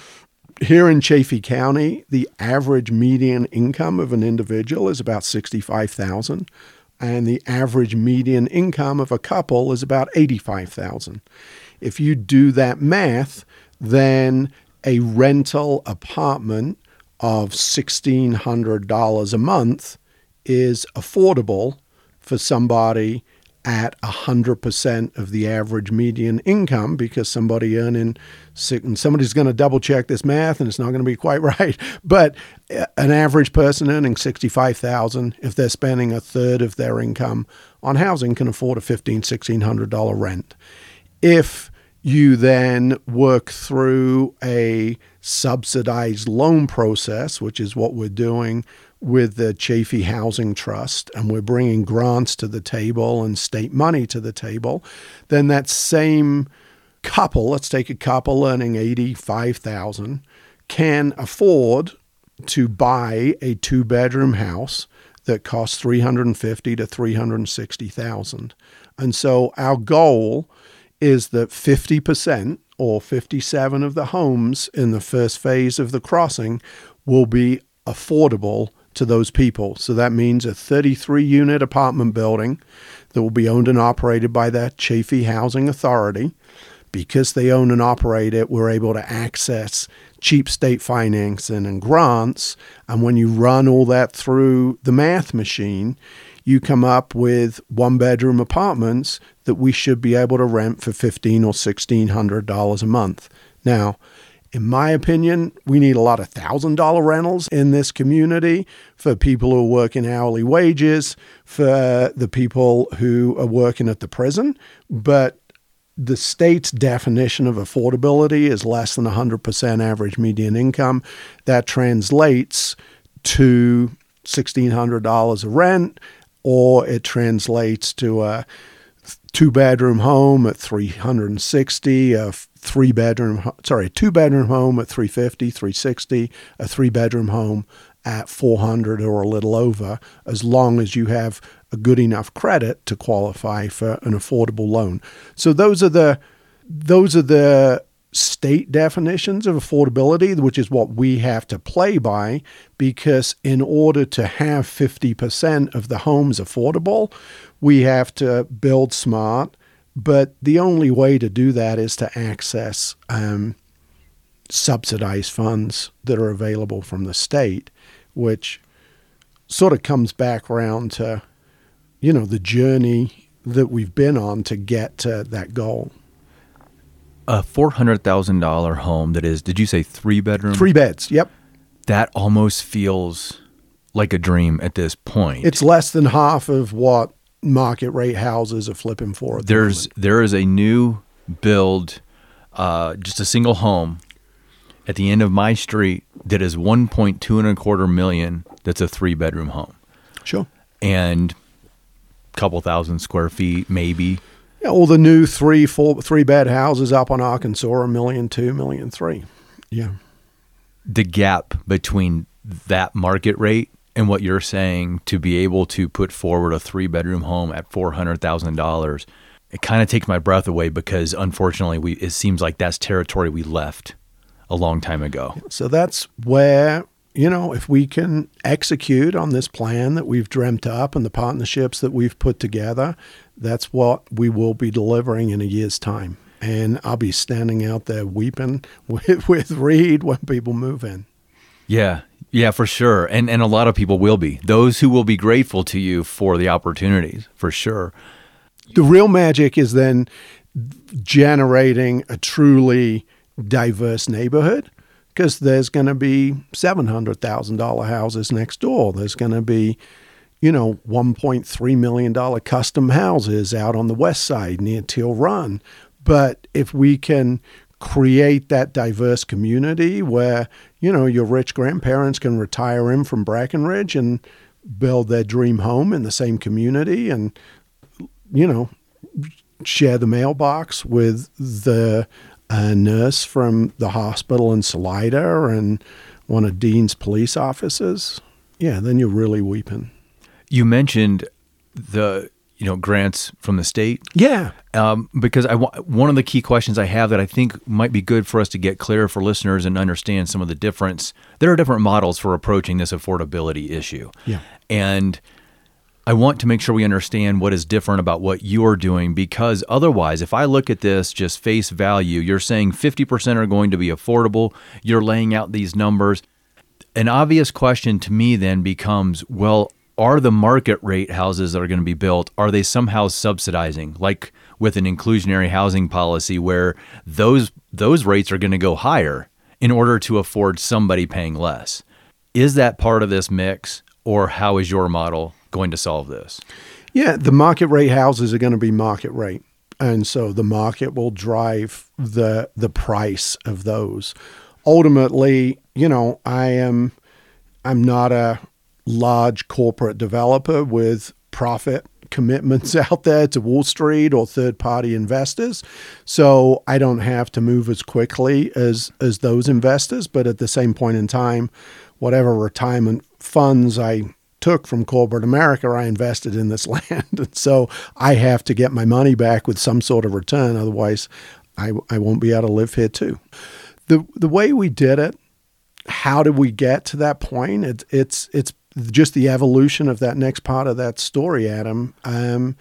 Here in Chaffee County, the average median income of an individual is about sixty-five thousand dollars, and the average median income of a couple is about eighty-five thousand dollars. If you do that math, then a rental apartment of sixteen hundred dollars a month is affordable for somebody at one hundred percent of the average median income, because somebody earning six, and somebody's going to double check this math and it's not going to be quite right, but an average person earning sixty-five thousand dollars, if they're spending a third of their income on housing, can afford a fifteen hundred dollars, sixteen hundred dollars rent. If you then work through a subsidized loan process, which is what we're doing with the Chafee Housing Trust, and we're bringing grants to the table and state money to the table, then that same couple, let's take a couple earning eighty-five thousand dollars, can afford to buy a two-bedroom house that costs three hundred fifty thousand to three hundred sixty thousand dollars. And so our goal is that fifty percent or fifty-seven of the homes in the first phase of the crossing will be affordable to those people. So that means a thirty-three unit apartment building that will be owned and operated by the Chafee Housing Authority. Because they own and operate it, we're able to access cheap state financing and grants. And when you run all that through the math machine, you come up with one-bedroom apartments that we should be able to rent for fifteen hundred dollars or sixteen hundred dollars a month. Now, in my opinion, we need a lot of one thousand dollars rentals in this community for people who are working hourly wages, for the people who are working at the prison. But the state's definition of affordability is less than one hundred percent average median income. That translates to sixteen hundred dollars a rent, or it translates to a two-bedroom home at three hundred sixty dollars, a three-bedroom, sorry, a two-bedroom home at three hundred fifty dollars, three hundred sixty dollars, a three-bedroom home at four hundred dollars or a little over, as long as you have a good enough credit to qualify for an affordable loan. So those are the those are the state definitions of affordability, which is what we have to play by, because in order to have fifty percent of the homes affordable, we have to build smart. But the only way to do that is to access um, subsidized funds that are available from the state, which sort of comes back around to, you know, the journey that we've been on to get to that goal. A four hundred thousand dollars home that is, did you say three bedroom? Three beds, yep. That almost feels like a dream at this point. It's less than half of what market rate houses are flipping for. At the There's moment. There is a new build, uh, just a single home at the end of my street that is one point two and a quarter million. That's a three bedroom home. Sure. And a couple thousand square feet, maybe. Yeah, all the new three, four, three bed houses up on Arkansas are a million two, million three. Yeah. The gap between that market rate and what you're saying, to be able to put forward a three bedroom home at four hundred thousand dollars, it kind of takes my breath away, because unfortunately we, it seems like that's territory we left a long time ago. So that's where, you know, if we can execute on this plan that we've dreamt up and the partnerships that we've put together, that's what we will be delivering in a year's time. And I'll be standing out there weeping with, with Reed when people move in. Yeah, yeah, for sure. And and a lot of people will be. Those who will be grateful to you for the opportunities, for sure. The real magic is then generating a truly diverse neighborhood, because there's going to be seven hundred thousand dollars houses next door. There's going to be, you know, one point three million dollars custom houses out on the west side near Teal Run. But if we can create that diverse community where, you know, your rich grandparents can retire in from Brackenridge and build their dream home in the same community, and, you know, share the mailbox with the a nurse from the hospital in Salida and one of Dean's police officers, yeah, then you're really weeping. You mentioned the, you know, grants from the state. Yeah. Um, because I wa- one of the key questions I have that I think might be good for us to get clear for listeners and understand some of the difference. There are different models for approaching this affordability issue. Yeah. And I want to make sure we understand what is different about what you're doing, because otherwise, if I look at this just face value, you're saying fifty percent are going to be affordable. You're laying out these numbers. An obvious question to me then becomes, well, are the market rate houses that are going to be built, are they somehow subsidizing, like with an inclusionary housing policy where those those rates are going to go higher in order to afford somebody paying less? Is that part of this mix, or how is your model going to solve this? Yeah, the market rate houses are going to be market rate. And so the market will drive the the price of those. Ultimately, you know, I am I'm not a large corporate developer with profit commitments out there to Wall Street or third-party investors. So I don't have to move as quickly as as those investors, but at the same point in time, whatever retirement funds I took from corporate America, I invested in this land. And so I have to get my money back with some sort of return. Otherwise, I, I won't be able to live here too. The the way we did it, how did we get to that point? It, it's it's just the evolution of that next part of that story, Adam. Um,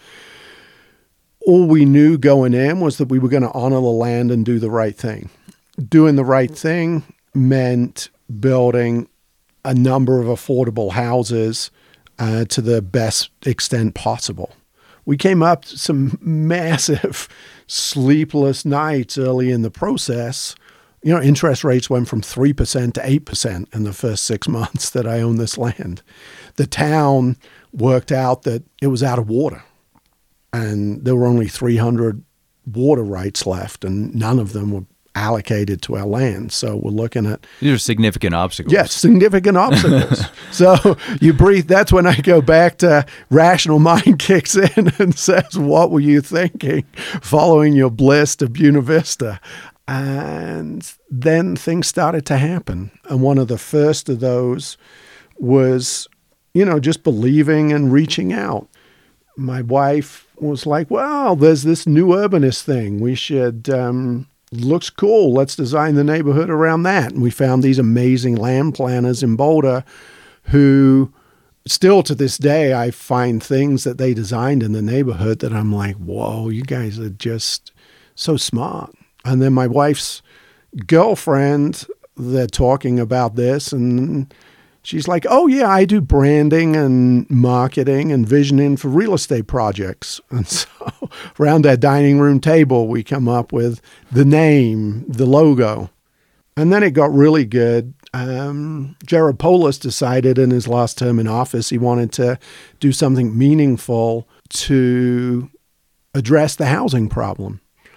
all we knew going in was that we were going to honor the land and do the right thing. Doing the right thing meant building a number of affordable houses uh, to the best extent possible. We came up some massive sleepless nights early in the process. You know, interest rates went from three percent to eight percent in the first six months that I owned this land. The town worked out that it was out of water, and there were only three hundred water rights left, and none of them were allocated to our land. So we're looking at... These are significant obstacles. Yes, significant obstacles. So you breathe. That's when I go back to rational mind kicks in and says, what were you thinking following your bliss to Buena Vista? And then things started to happen. And one of the first of those was, you know, just believing and reaching out. My wife was like, well, there's this new urbanist thing. We should... Um, looks cool. Let's design the neighborhood around that. And we found these amazing land planners in Boulder who still to this day, I find things that they designed in the neighborhood that I'm like, whoa, you guys are just so smart. And then my wife's girlfriend, they're talking about this, and she's like, oh, yeah, I do branding and marketing and visioning for real estate projects. And so around that dining room table, we come up with the name, the logo. And then it got really good. Um, Jared Polis decided in his last term in office he wanted to do something meaningful to address the housing problem.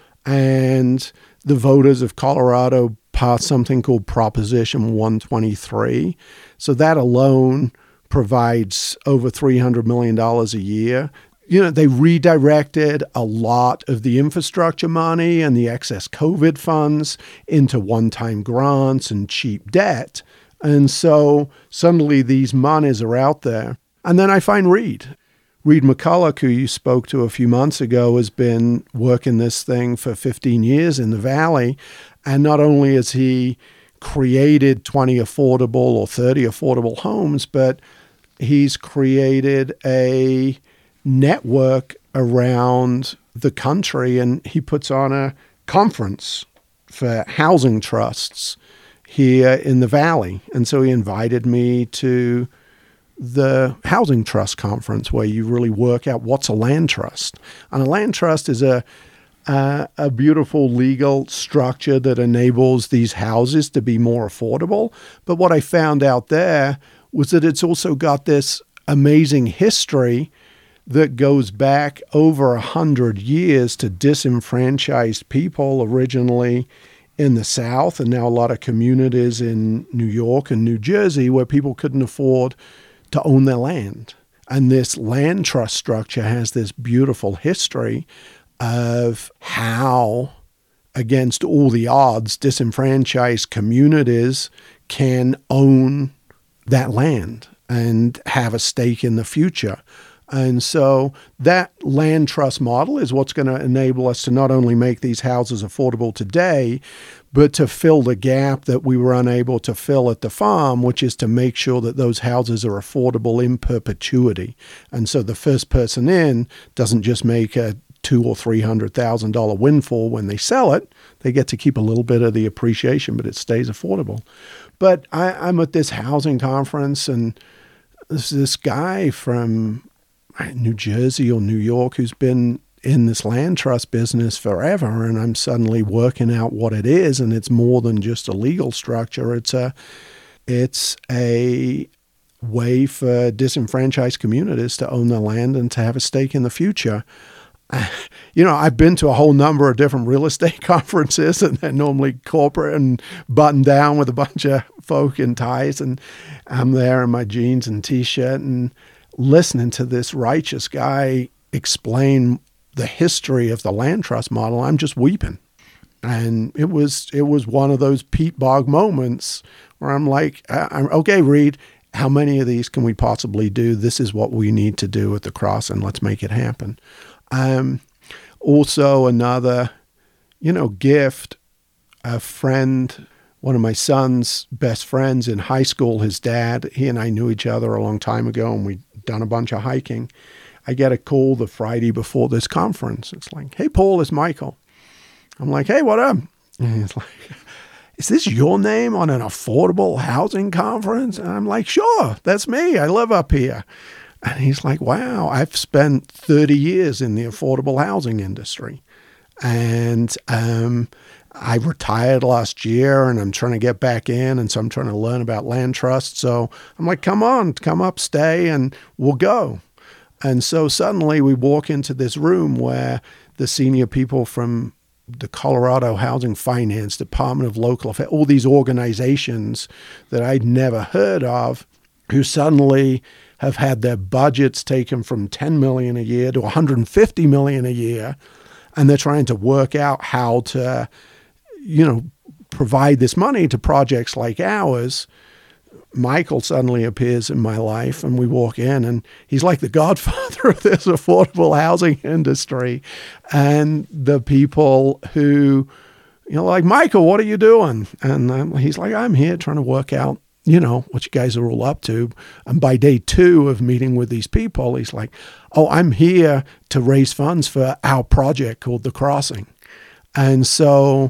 And the voters of Colorado passed something called Proposition one twenty-three. So that alone provides over three hundred million dollars a year. You know, they redirected a lot of the infrastructure money and the excess COVID funds into one-time grants and cheap debt. And so suddenly these monies are out there. And then I find Reed. Reed McCulloch, who you spoke to a few months ago, has been working this thing for fifteen years in the Valley. And not only has he created twenty affordable or thirty affordable homes, but he's created a network around the country, and he puts on a conference for housing trusts here in the Valley. And so he invited me to the Housing Trust Conference, where you really work out what's a land trust. And a land trust is a Uh, a beautiful legal structure that enables these houses to be more affordable. But what I found out there was that it's also got this amazing history that goes back over a hundred years to disenfranchised people originally in the South, and now a lot of communities in New York and New Jersey where people couldn't afford to own their land. And this land trust structure has this beautiful history of how, against all the odds, disenfranchised communities can own that land and have a stake in the future. And so that land trust model is what's going to enable us to not only make these houses affordable today, but to fill the gap that we were unable to fill at the farm, which is to make sure that those houses are affordable in perpetuity. And so the first person in doesn't just make a two or three hundred thousand dollar windfall when they sell it. They get to keep a little bit of the appreciation, but it stays affordable. But I, I'm at this housing conference, and there's this guy from New Jersey or New York who's been in this land trust business forever, and I'm suddenly working out what it is, and it's more than just a legal structure. It's a, it's a way for disenfranchised communities to own their land and to have a stake in the future. You know, I've been to a whole number of different real estate conferences, and they're normally corporate and buttoned down with a bunch of folk in ties, and I'm there in my jeans and T-shirt and listening to this righteous guy explain the history of the land trust model. I'm just weeping. And it was it was one of those Pete Bog moments where I'm like, I'm, okay, Reed, how many of these can we possibly do? This is what we need to do at the Crossing. Let's make it happen. Um, also another, you know, gift, a friend, one of my son's best friends in high school, his dad, he and I knew each other a long time ago, and we'd done a bunch of hiking. I get a call the Friday before this conference. It's like, hey, Paul, it's Michael. I'm like, hey, what up? And he's like, is this your name on an affordable housing conference? And I'm like, sure, that's me. I live up here. And he's like, wow, I've spent thirty years in the affordable housing industry. And um, I retired last year, and I'm trying to get back in. And so I'm trying to learn about land trust. So I'm like, come on, come up, stay, and we'll go. And so suddenly we walk into this room where the senior people from the Colorado Housing Finance, Department of Local Affairs, all these organizations that I'd never heard of, who suddenly have had their budgets taken from ten million dollars a year to one hundred fifty million dollars a year, and they're trying to work out how to, you know, provide this money to projects like ours. Michael suddenly appears in my life, and we walk in, and he's like the godfather of this affordable housing industry. And the people who, you know, like, Michael, what are you doing? And um, he's like, I'm here trying to work out, you know, what you guys are all up to. And by day two of meeting with these people, he's like, oh, I'm here to raise funds for our project called The Crossing. And so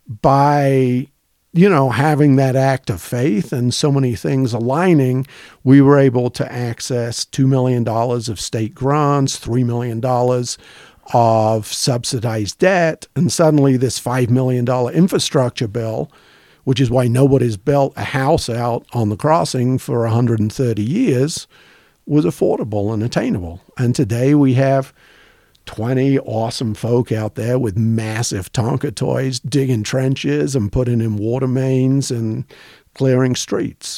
by, you know, having that act of faith and so many things aligning, we were able to access two million dollars of state grants, three million dollars of subsidized debt, and suddenly this five million dollars infrastructure bill, which is why nobody's built a house out on the Crossing for one hundred thirty years, was affordable and attainable. And today we have twenty awesome folk out there with massive Tonka toys digging trenches and putting in water mains and clearing streets.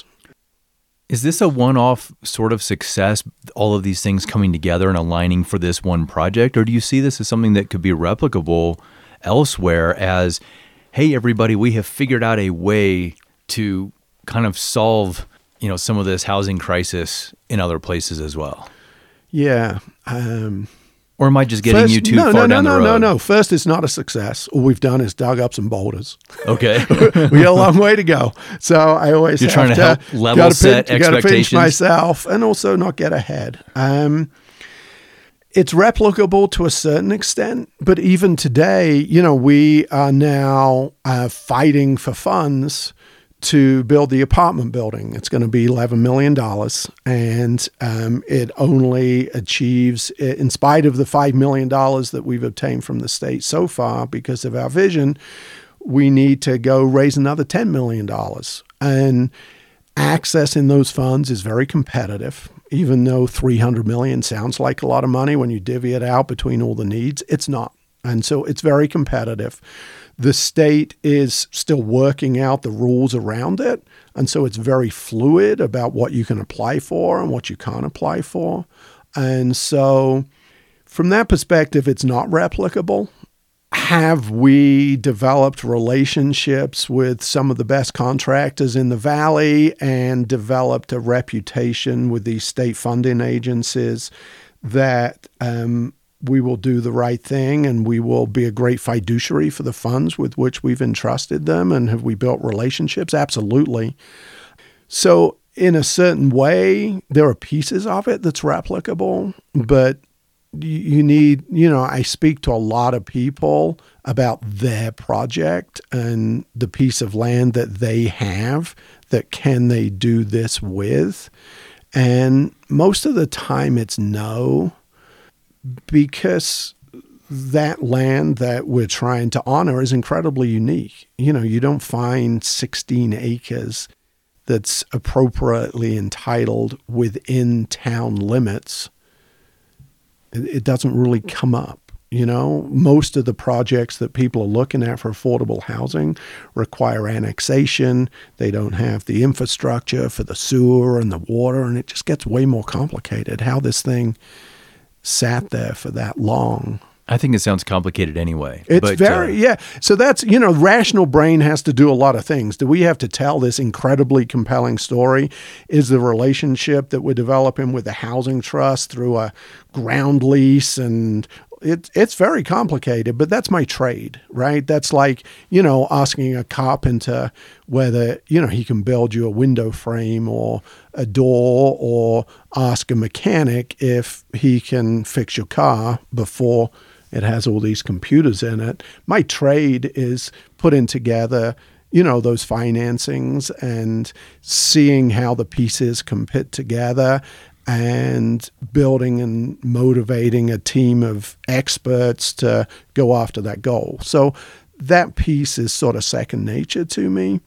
Is this a one-off sort of success, all of these things coming together and aligning for this one project? Or do you see this as something that could be replicable elsewhere as, hey, everybody, we have figured out a way to kind of solve, you know, some of this housing crisis in other places as well? Yeah. Um, or am I just getting first, you too no, far no, down no, the road? No, no, no. First, it's not a success. All we've done is dug up some boulders. Okay. We got a long way to go. So I always You're have trying to, to help level set pinch, expectations. Got to pinch myself and also not get ahead. Um, it's replicable to a certain extent, but even today, you know, we are now uh, fighting for funds to build the apartment building. It's going to be eleven million dollars, and um, it only achieves, in spite of the five million dollars that we've obtained from the state so far because of our vision, we need to go raise another ten million dollars. And accessing those funds is very competitive. Even though three hundred million dollars sounds like a lot of money when you divvy it out between all the needs, it's not. And so it's very competitive. The state is still working out the rules around it. And so it's very fluid about what you can apply for and what you can't apply for. And so from that perspective, it's not replicable. Have we developed relationships with some of the best contractors in the Valley and developed a reputation with these state funding agencies that um, we will do the right thing and we will be a great fiduciary for the funds with which we've entrusted them? And have we built relationships? Absolutely. So in a certain way, there are pieces of it that's replicable, but you need, you know, I speak to a lot of people about their project and the piece of land that they have that can they do this with. And most of the time it's no, because that land that we're trying to honor is incredibly unique. You know, you don't find sixteen acres that's appropriately entitled within town limits. It, it doesn't really come up. You know, most of the projects that people are looking at for affordable housing require annexation. They don't have the infrastructure for the sewer and the water, and it just gets way more complicated. How this thing sat there for that long. I think it sounds complicated anyway. It's but, very, uh, yeah. So that's, you know, rational brain has to do a lot of things. Do we have to tell this incredibly compelling story? Is the relationship that we're developing with the housing trust through a ground lease, and it, it's very complicated, but that's my trade, right? That's like, you know, asking a carpenter whether, you know, he can build you a window frame or a door, or ask a mechanic if he can fix your car before it has all these computers in it. My trade is putting together, you know, those financings and seeing how the pieces can fit together, and building and motivating a team of experts to go after that goal. So that piece is sort of second nature to me.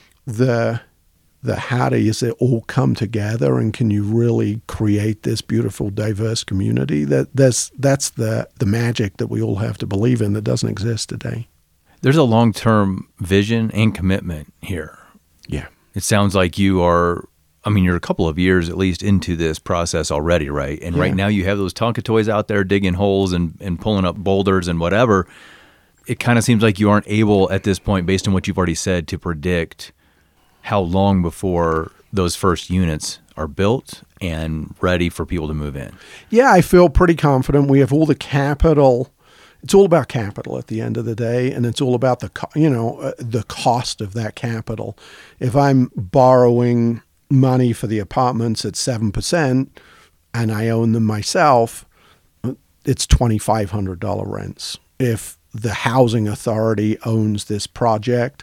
The the how does it all come together, and can you really create this beautiful, diverse community? That that's that's the the magic that we all have to believe in that doesn't exist today. There's a long-term vision and commitment here. Yeah. It sounds like you are, I mean, you're a couple of years at least into this process already, right? And Yeah. right now you have those Tonka toys out there digging holes and, and pulling up boulders and whatever. It kind of seems like you aren't able at this point, based on what you've already said, to predict how long before those first units are built and ready for people to move in. Yeah, I feel pretty confident. We have all the capital. It's all about capital at the end of the day, and it's all about the co- you know uh, the cost of that capital. If I'm borrowing money for the apartments at seven percent and I own them myself, it's twenty-five hundred dollars rents. If the housing authority owns this project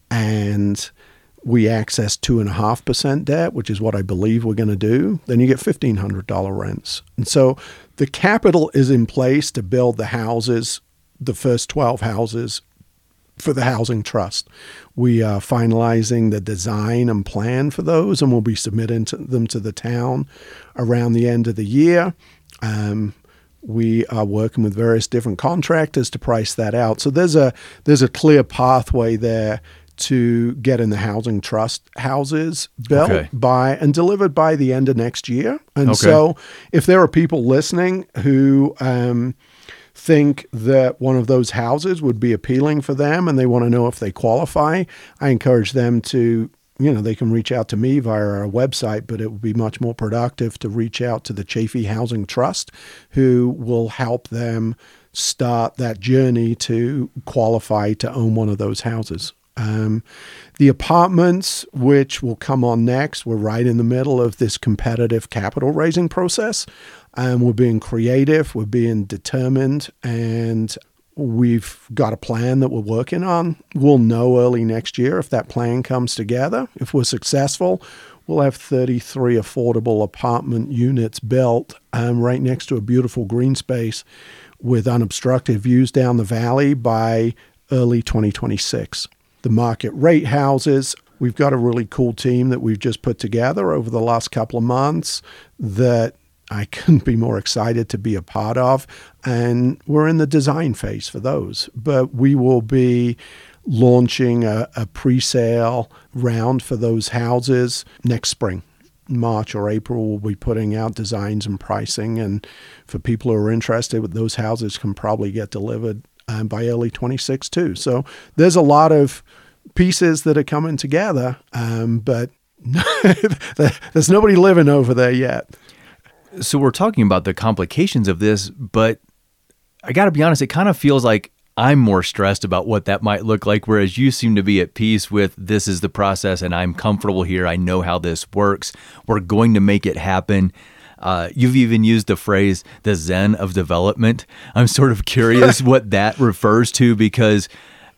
and we access two and a half percent debt, which is what I believe we're going to do, then you get fifteen hundred dollars rents. And so the capital is in place to build the houses, the first twelve houses for the housing trust. We are finalizing the design and plan for those, and we'll be submitting to them to the town around the end of the year. Um, we are working with various different contractors to price that out. So there's a there's a clear pathway there to getting the housing trust houses built Okay. by and delivered by the end of next year. And Okay. so if there are people listening who um, think that one of those houses would be appealing for them and they want to know if they qualify, I encourage them to, you know, they can reach out to me via our website, but it would be much more productive to reach out to the Chafee Housing Trust, who will help them start that journey to qualify to own one of those houses. Um, the apartments, which will come on next, we're right in the middle of this competitive capital raising process. Um, we're being creative, we're being determined, and we've got a plan that we're working on. We'll know early next year if that plan comes together. If we're successful, we'll have thirty-three affordable apartment units built um, right next to a beautiful green space with unobstructed views down the valley by early twenty twenty-six. The market rate houses, we've got a really cool team that we've just put together over the last couple of months that I couldn't be more excited to be a part of. And we're in the design phase for those. But we will be launching a, a pre-sale round for those houses next spring. March or April, we'll be putting out designs and pricing. And for people who are interested, those houses can probably get delivered um, by early twenty-six too. So there's a lot of pieces that are coming together, um, but there's nobody living over there yet. So we're talking about the complications of this, but I got to be honest, it kind of feels like I'm more stressed about what that might look like, whereas you seem to be at peace with this is the process and I'm comfortable here. I know how this works. We're going to make it happen. Uh, you've even used the phrase, the Zen of development. I'm sort of curious what that refers to, because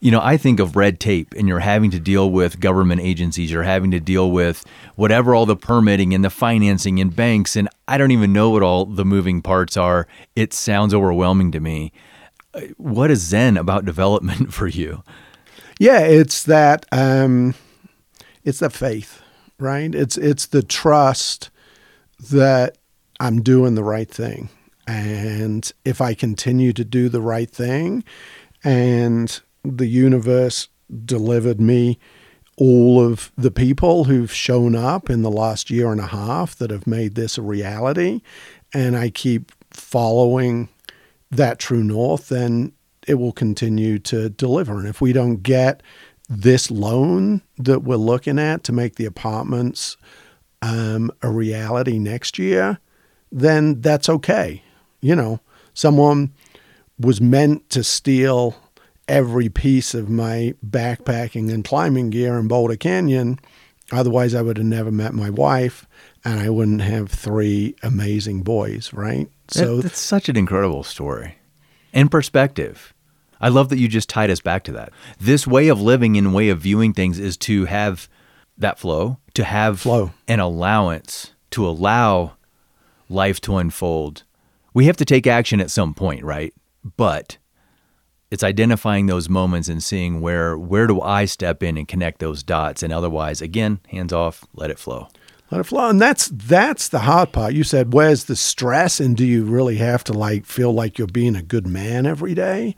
You know, I think of red tape, and you're having to deal with government agencies. You're having to deal with whatever all the permitting and the financing and banks, and I don't even know what all the moving parts are. It sounds overwhelming to me. What is Zen about development for you? Yeah, it's that um, it's the faith, right? It's it's the trust that I'm doing the right thing, and if I continue to do the right thing, and the universe delivered me all of the people who've shown up in the last year and a half that have made this a reality, and I keep following that true north, then it will continue to deliver. And if we don't get this loan that we're looking at to make the apartments um, a reality next year, then that's okay. You know, someone was meant to steal every piece of my backpacking and climbing gear in Boulder Canyon. Otherwise, I would have never met my wife, and I wouldn't have three amazing boys, right? So that, that's such an incredible story. And perspective. I love that you just tied us back to that. This way of living and way of viewing things is to have that flow, to have flow. An allowance, to allow life to unfold. We have to take action at some point, right? But it's identifying those moments and seeing where where do I step in and connect those dots. And otherwise, again, hands off, let it flow. Let it flow. And that's that's the hard part. You said, where's the stress? And do you really have to like feel like you're being a good man every day?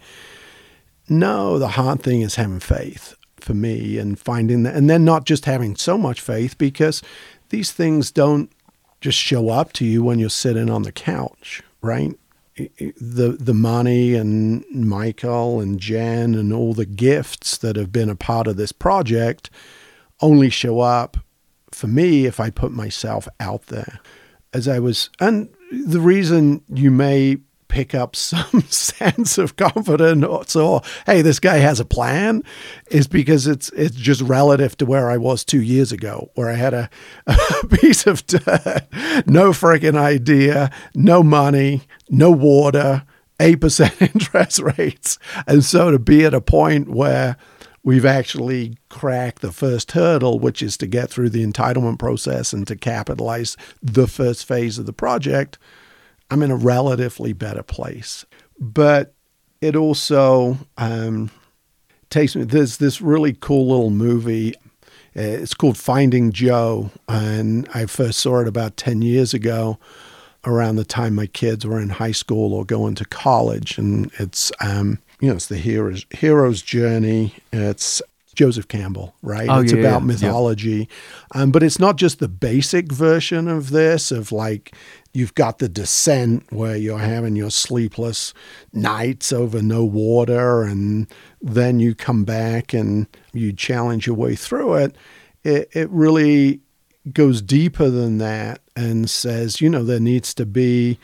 No, the hard thing is having faith for me and finding that. And then not just having so much faith, because these things don't just show up to you when you're sitting on the couch, right? The the money and Michael and Jen and all the gifts that have been a part of this project only show up for me if I put myself out there. As I was, and the reason you may pick up some sense of confidence or, hey, this guy has a plan, is because it's it's just relative to where I was two years ago, where I had a, a piece of dirt, no freaking idea, no money, no water, eight percent interest rates. And so to be at a point where we've actually cracked the first hurdle, which is to get through the entitlement process and to capitalize the first phase of the project, I'm in a relatively better place. But it also um, takes me, there's this really cool little movie. It's called Finding Joe. And I first saw it about ten years ago, around the time my kids were in high school or going to college. And it's, um, you know, it's the hero's, hero's journey. It's Joseph Campbell, right? Oh, it's yeah, about yeah, mythology. Yeah. Um, but it's not just the basic version of this, of like, you've got the descent where you're having your sleepless nights over no water, and then you come back and you challenge your way through it. It, it really goes deeper than that and says, you know, there needs to be,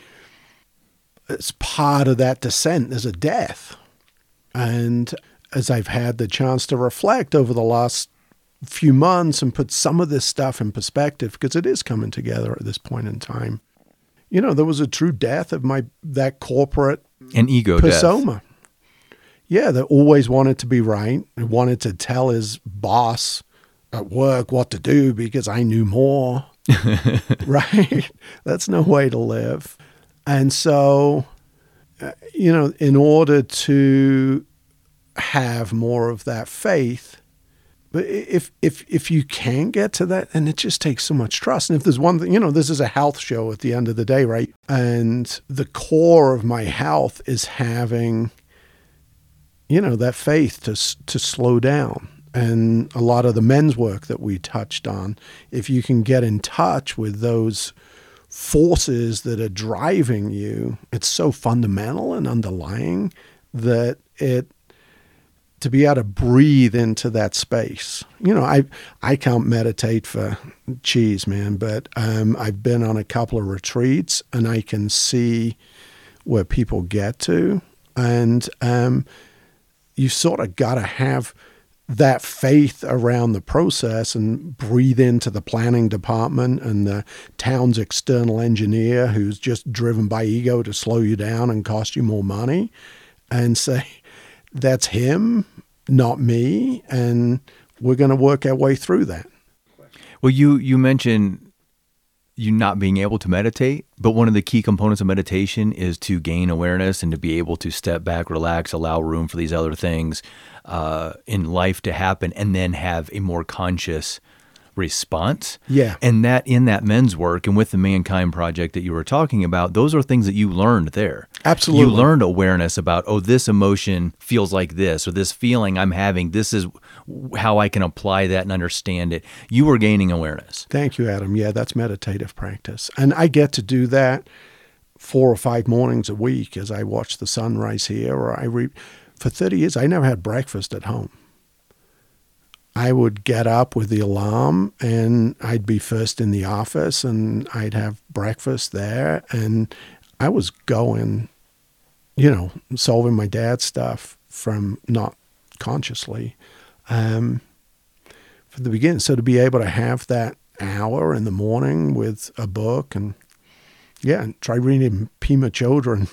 as part of that descent, there's a death. And as I've had the chance to reflect over the last few months and put some of this stuff in perspective, because it is coming together at this point in time, you know, there was a true death of my that corporate An ego persona. death. Yeah, that always wanted to be right and wanted to tell his boss at work what to do because I knew more. Right? That's no way to live. And so, uh, you know, in order to have more of that faith, but if if if you can get to that, and it just takes so much trust. And if there's one thing, you know, this is a health show at the end of the day, right? And the core of my health is having, you know, that faith to to slow down. And a lot of the men's work that we touched on, if you can get in touch with those forces that are driving you, it's so fundamental and underlying that it, to be able to breathe into that space. You know, I I can't meditate for cheese, man, but um, I've been on a couple of retreats and I can see where people get to. And um, you sort of got to have that faith around the process and breathe into the planning department and the town's external engineer who's just driven by ego to slow you down and cost you more money, and say, that's him, not me, and we're going to work our way through that. Well, you you mentioned you not being able to meditate, but one of the key components of meditation is to gain awareness and to be able to step back, relax, allow room for these other things uh, in life to happen, and then have a more conscious response. Yeah. And that in that men's work and with the Mankind Project that you were talking about, those are things that you learned there. Absolutely. You learned awareness about, oh, this emotion feels like this, or this feeling I'm having, this is how I can apply that and understand it. You were gaining awareness. Thank you, Adam. Yeah, that's meditative practice. And I get to do that four or five mornings a week as I watch the sunrise here, or I read. For thirty years, I never had breakfast at home. I would get up with the alarm and I'd be first in the office and I'd have breakfast there. And I was going, you know, solving my dad's stuff from not consciously um, from the beginning. So to be able to have that hour in the morning with a book and, yeah, and try reading Pema Chodron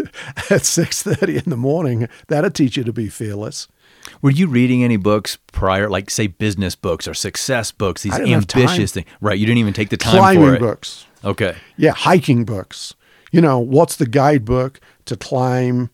at six thirty in the morning, that'll teach you to be fearless. Were you reading any books prior, like say business books or success books, these I didn't have ambitious time. things? Right, you didn't even take the time Climbing for it. books. Okay. Yeah, hiking books. You know, what's the guidebook to climb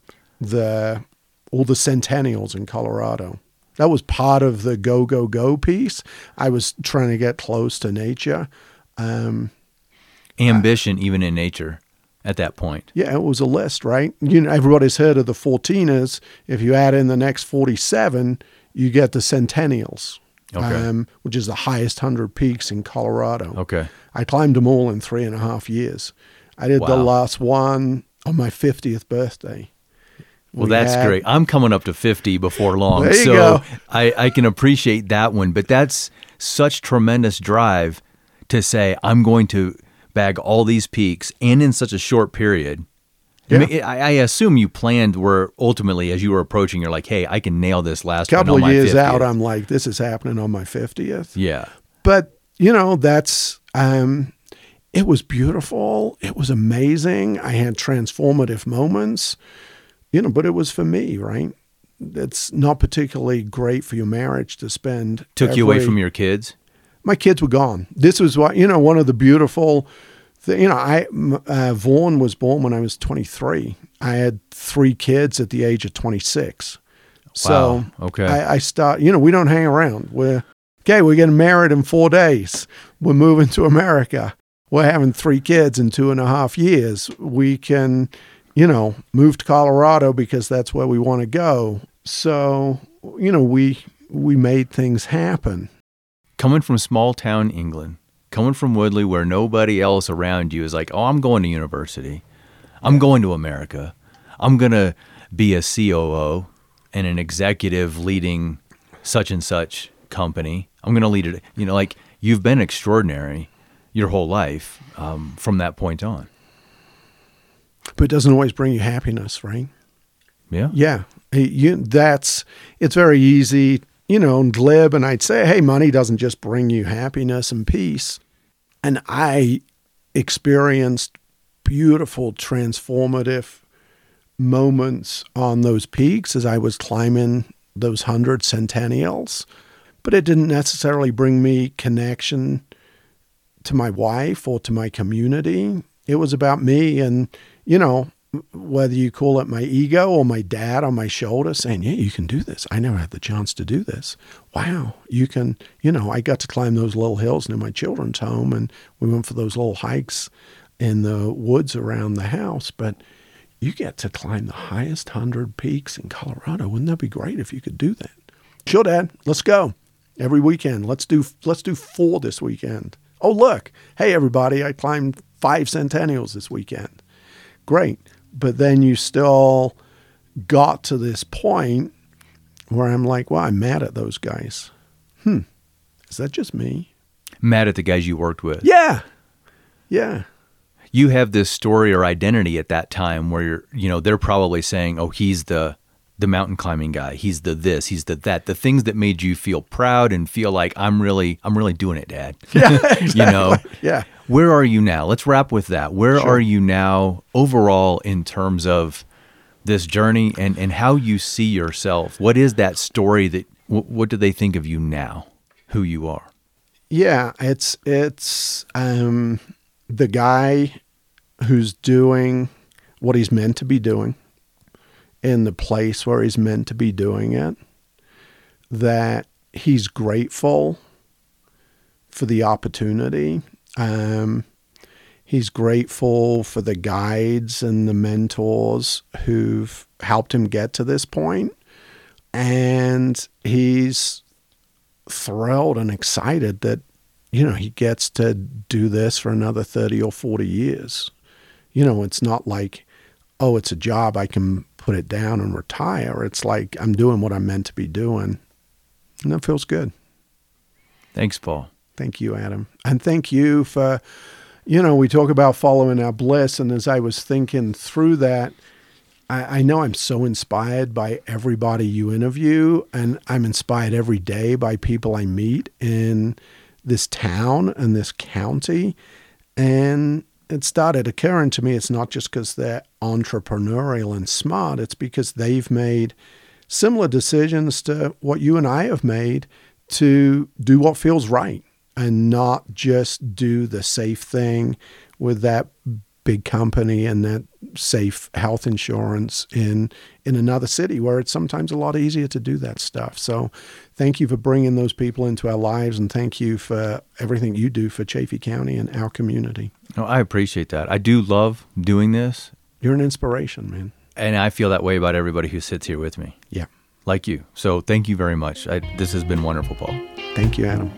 the all the centennials in Colorado? That was part of the go, go, go piece. I was trying to get close to nature. Um, Ambition, uh, even in nature. At that point. Yeah, it was a list, right? You know, everybody's heard of the fourteeners. If you add in the next forty-seven, you get the centennials, okay. um, which is the highest hundred peaks in Colorado. Okay. I climbed them all in three and a half years. I did wow. the last one on my fiftieth birthday. Well, we that's had, great. I'm coming up to fifty before long, there you so go. I, I can appreciate that one. But that's such tremendous drive to say, I'm going to bag all these peaks and in such a short period. Yeah. I, mean, I, I assume you planned where ultimately as you were approaching, you're like, hey, I can nail this last one couple on of my years fiftieth. out, I'm like, this is happening on my fiftieth. Yeah. But, you know, that's, um, it was beautiful. It was amazing. I had transformative moments, you know, but it was for me, right? It's not particularly great for your marriage to spend. Took every, you away from your kids? My kids were gone. This was what, you know, one of the beautiful, th- you know, I, uh, Vaughn was born when I was twenty-three. I had three kids at the age of twenty-six. So wow. Okay. I, I start, you know, we don't hang around. We're, okay, we're getting married in four days. We're moving to America. We're having three kids in two and a half years. We can, you know, move to Colorado because that's where we want to go. So, you know, we, we made things happen. Coming from small town England, coming from Woodley where nobody else around you is like, oh, I'm going to university. I'm going to America. I'm going to be a C O O and an executive leading such and such company. I'm going to lead it. You know, like you've been extraordinary your whole life um, from that point on. But it doesn't always bring you happiness, right? Yeah. Yeah. You, that's, it's very easy, you know, glib, and I'd say, hey, money doesn't just bring you happiness and peace. And I experienced beautiful, transformative moments on those peaks as I was climbing those hundred centennials. But it didn't necessarily bring me connection to my wife or to my community. It was about me and, you know, whether you call it my ego or my dad on my shoulder saying, yeah, you can do this. I never had the chance to do this. Wow, you can, you know, I got to climb those little hills near my children's home, and we went for those little hikes in the woods around the house. But you get to climb the highest hundred peaks in Colorado. Wouldn't that be great if you could do that? Sure, Dad, let's go. Every weekend. Let's do, let's do four this weekend. Oh, look. Hey, everybody, I climbed five centennials this weekend. Great. But then you still got to this point where I'm like, well, I'm mad at those guys. Hmm. Is that just me? Mad at the guys you worked with. Yeah. Yeah. You have this story or identity at that time where you're, you know, they're probably saying, oh, he's the the mountain climbing guy. He's the this, he's the that. The things that made you feel proud and feel like I'm really, I'm really doing it, Dad. Yeah, exactly. You know? Yeah. Where are you now? Let's wrap with that. Where Sure. are you now overall in terms of this journey and, and how you see yourself. What is that story that, w- what do they think of you now, who you are? Yeah, it's, it's um, the guy who's doing what he's meant to be doing in the place where he's meant to be doing it, that he's grateful for the opportunity. Um, he's grateful for the guides and the mentors who've helped him get to this point. And he's thrilled and excited that, you know, he gets to do this for another thirty or forty years. You know, it's not like, oh, it's a job, I can put it down and retire. It's like I'm doing what I'm meant to be doing. And that feels good. Thanks, Paul. Thank you, Adam. And thank you for, you know, we talk about following our bliss. And as I was thinking through that, I, I know I'm so inspired by everybody you interview. And I'm inspired every day by people I meet in this town and this county. And it started occurring to me, it's not just because they're entrepreneurial and smart. It's because they've made similar decisions to what you and I have made to do what feels right and not just do the safe thing with that big company and that safe health insurance in in another city where it's sometimes a lot easier to do that stuff. So thank you for bringing those people into our lives, and thank you for everything you do for Chaffee County and our community. No, I appreciate that. I do love doing this. You're an inspiration, man. And I feel that way about everybody who sits here with me. Yeah. Like you. So thank you very much. I, this has been wonderful, Paul. Thank you, Adam.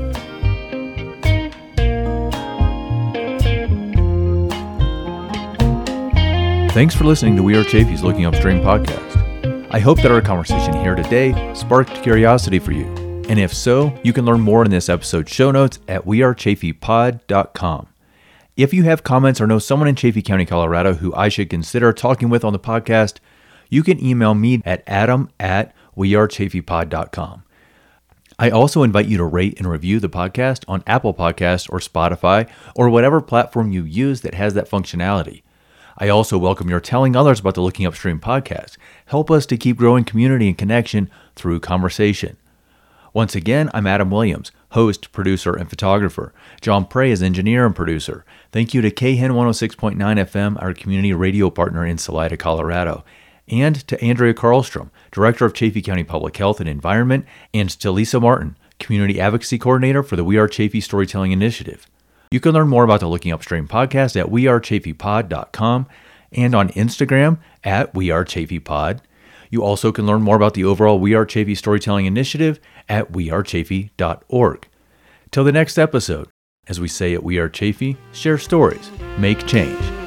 Thanks for listening to We Are Chaffee's Looking Upstream podcast. I hope that our conversation here today sparked curiosity for you. And if so, you can learn more in this episode's show notes at we are chaffee pod dot com. If you have comments or know someone in Chaffee County, Colorado who I should consider talking with on the podcast, you can email me at adam at we are chaffee pod dot com. I also invite you to rate and review the podcast on Apple Podcasts or Spotify or whatever platform you use that has that functionality. I also welcome your telling others about the Looking Upstream podcast. Help us to keep growing community and connection through conversation. Once again, I'm Adam Williams, host, producer, and photographer. John Prey is engineer and producer. Thank you to K H E N one oh six point nine F M, our community radio partner in Salida, Colorado. And to Andrea Karlstrom, Director of Chaffee County Public Health and Environment, and to Lisa Martin, Community Advocacy Coordinator for the We Are Chaffee Storytelling Initiative. You can learn more about the Looking Upstream podcast at we are chaffee pod dot com and on Instagram at we are chaffee pod. You also can learn more about the overall We Are Chaffee Storytelling Initiative at we are chaffee dot org. Till the next episode, as we say at We Are Chaffee, share stories, make change.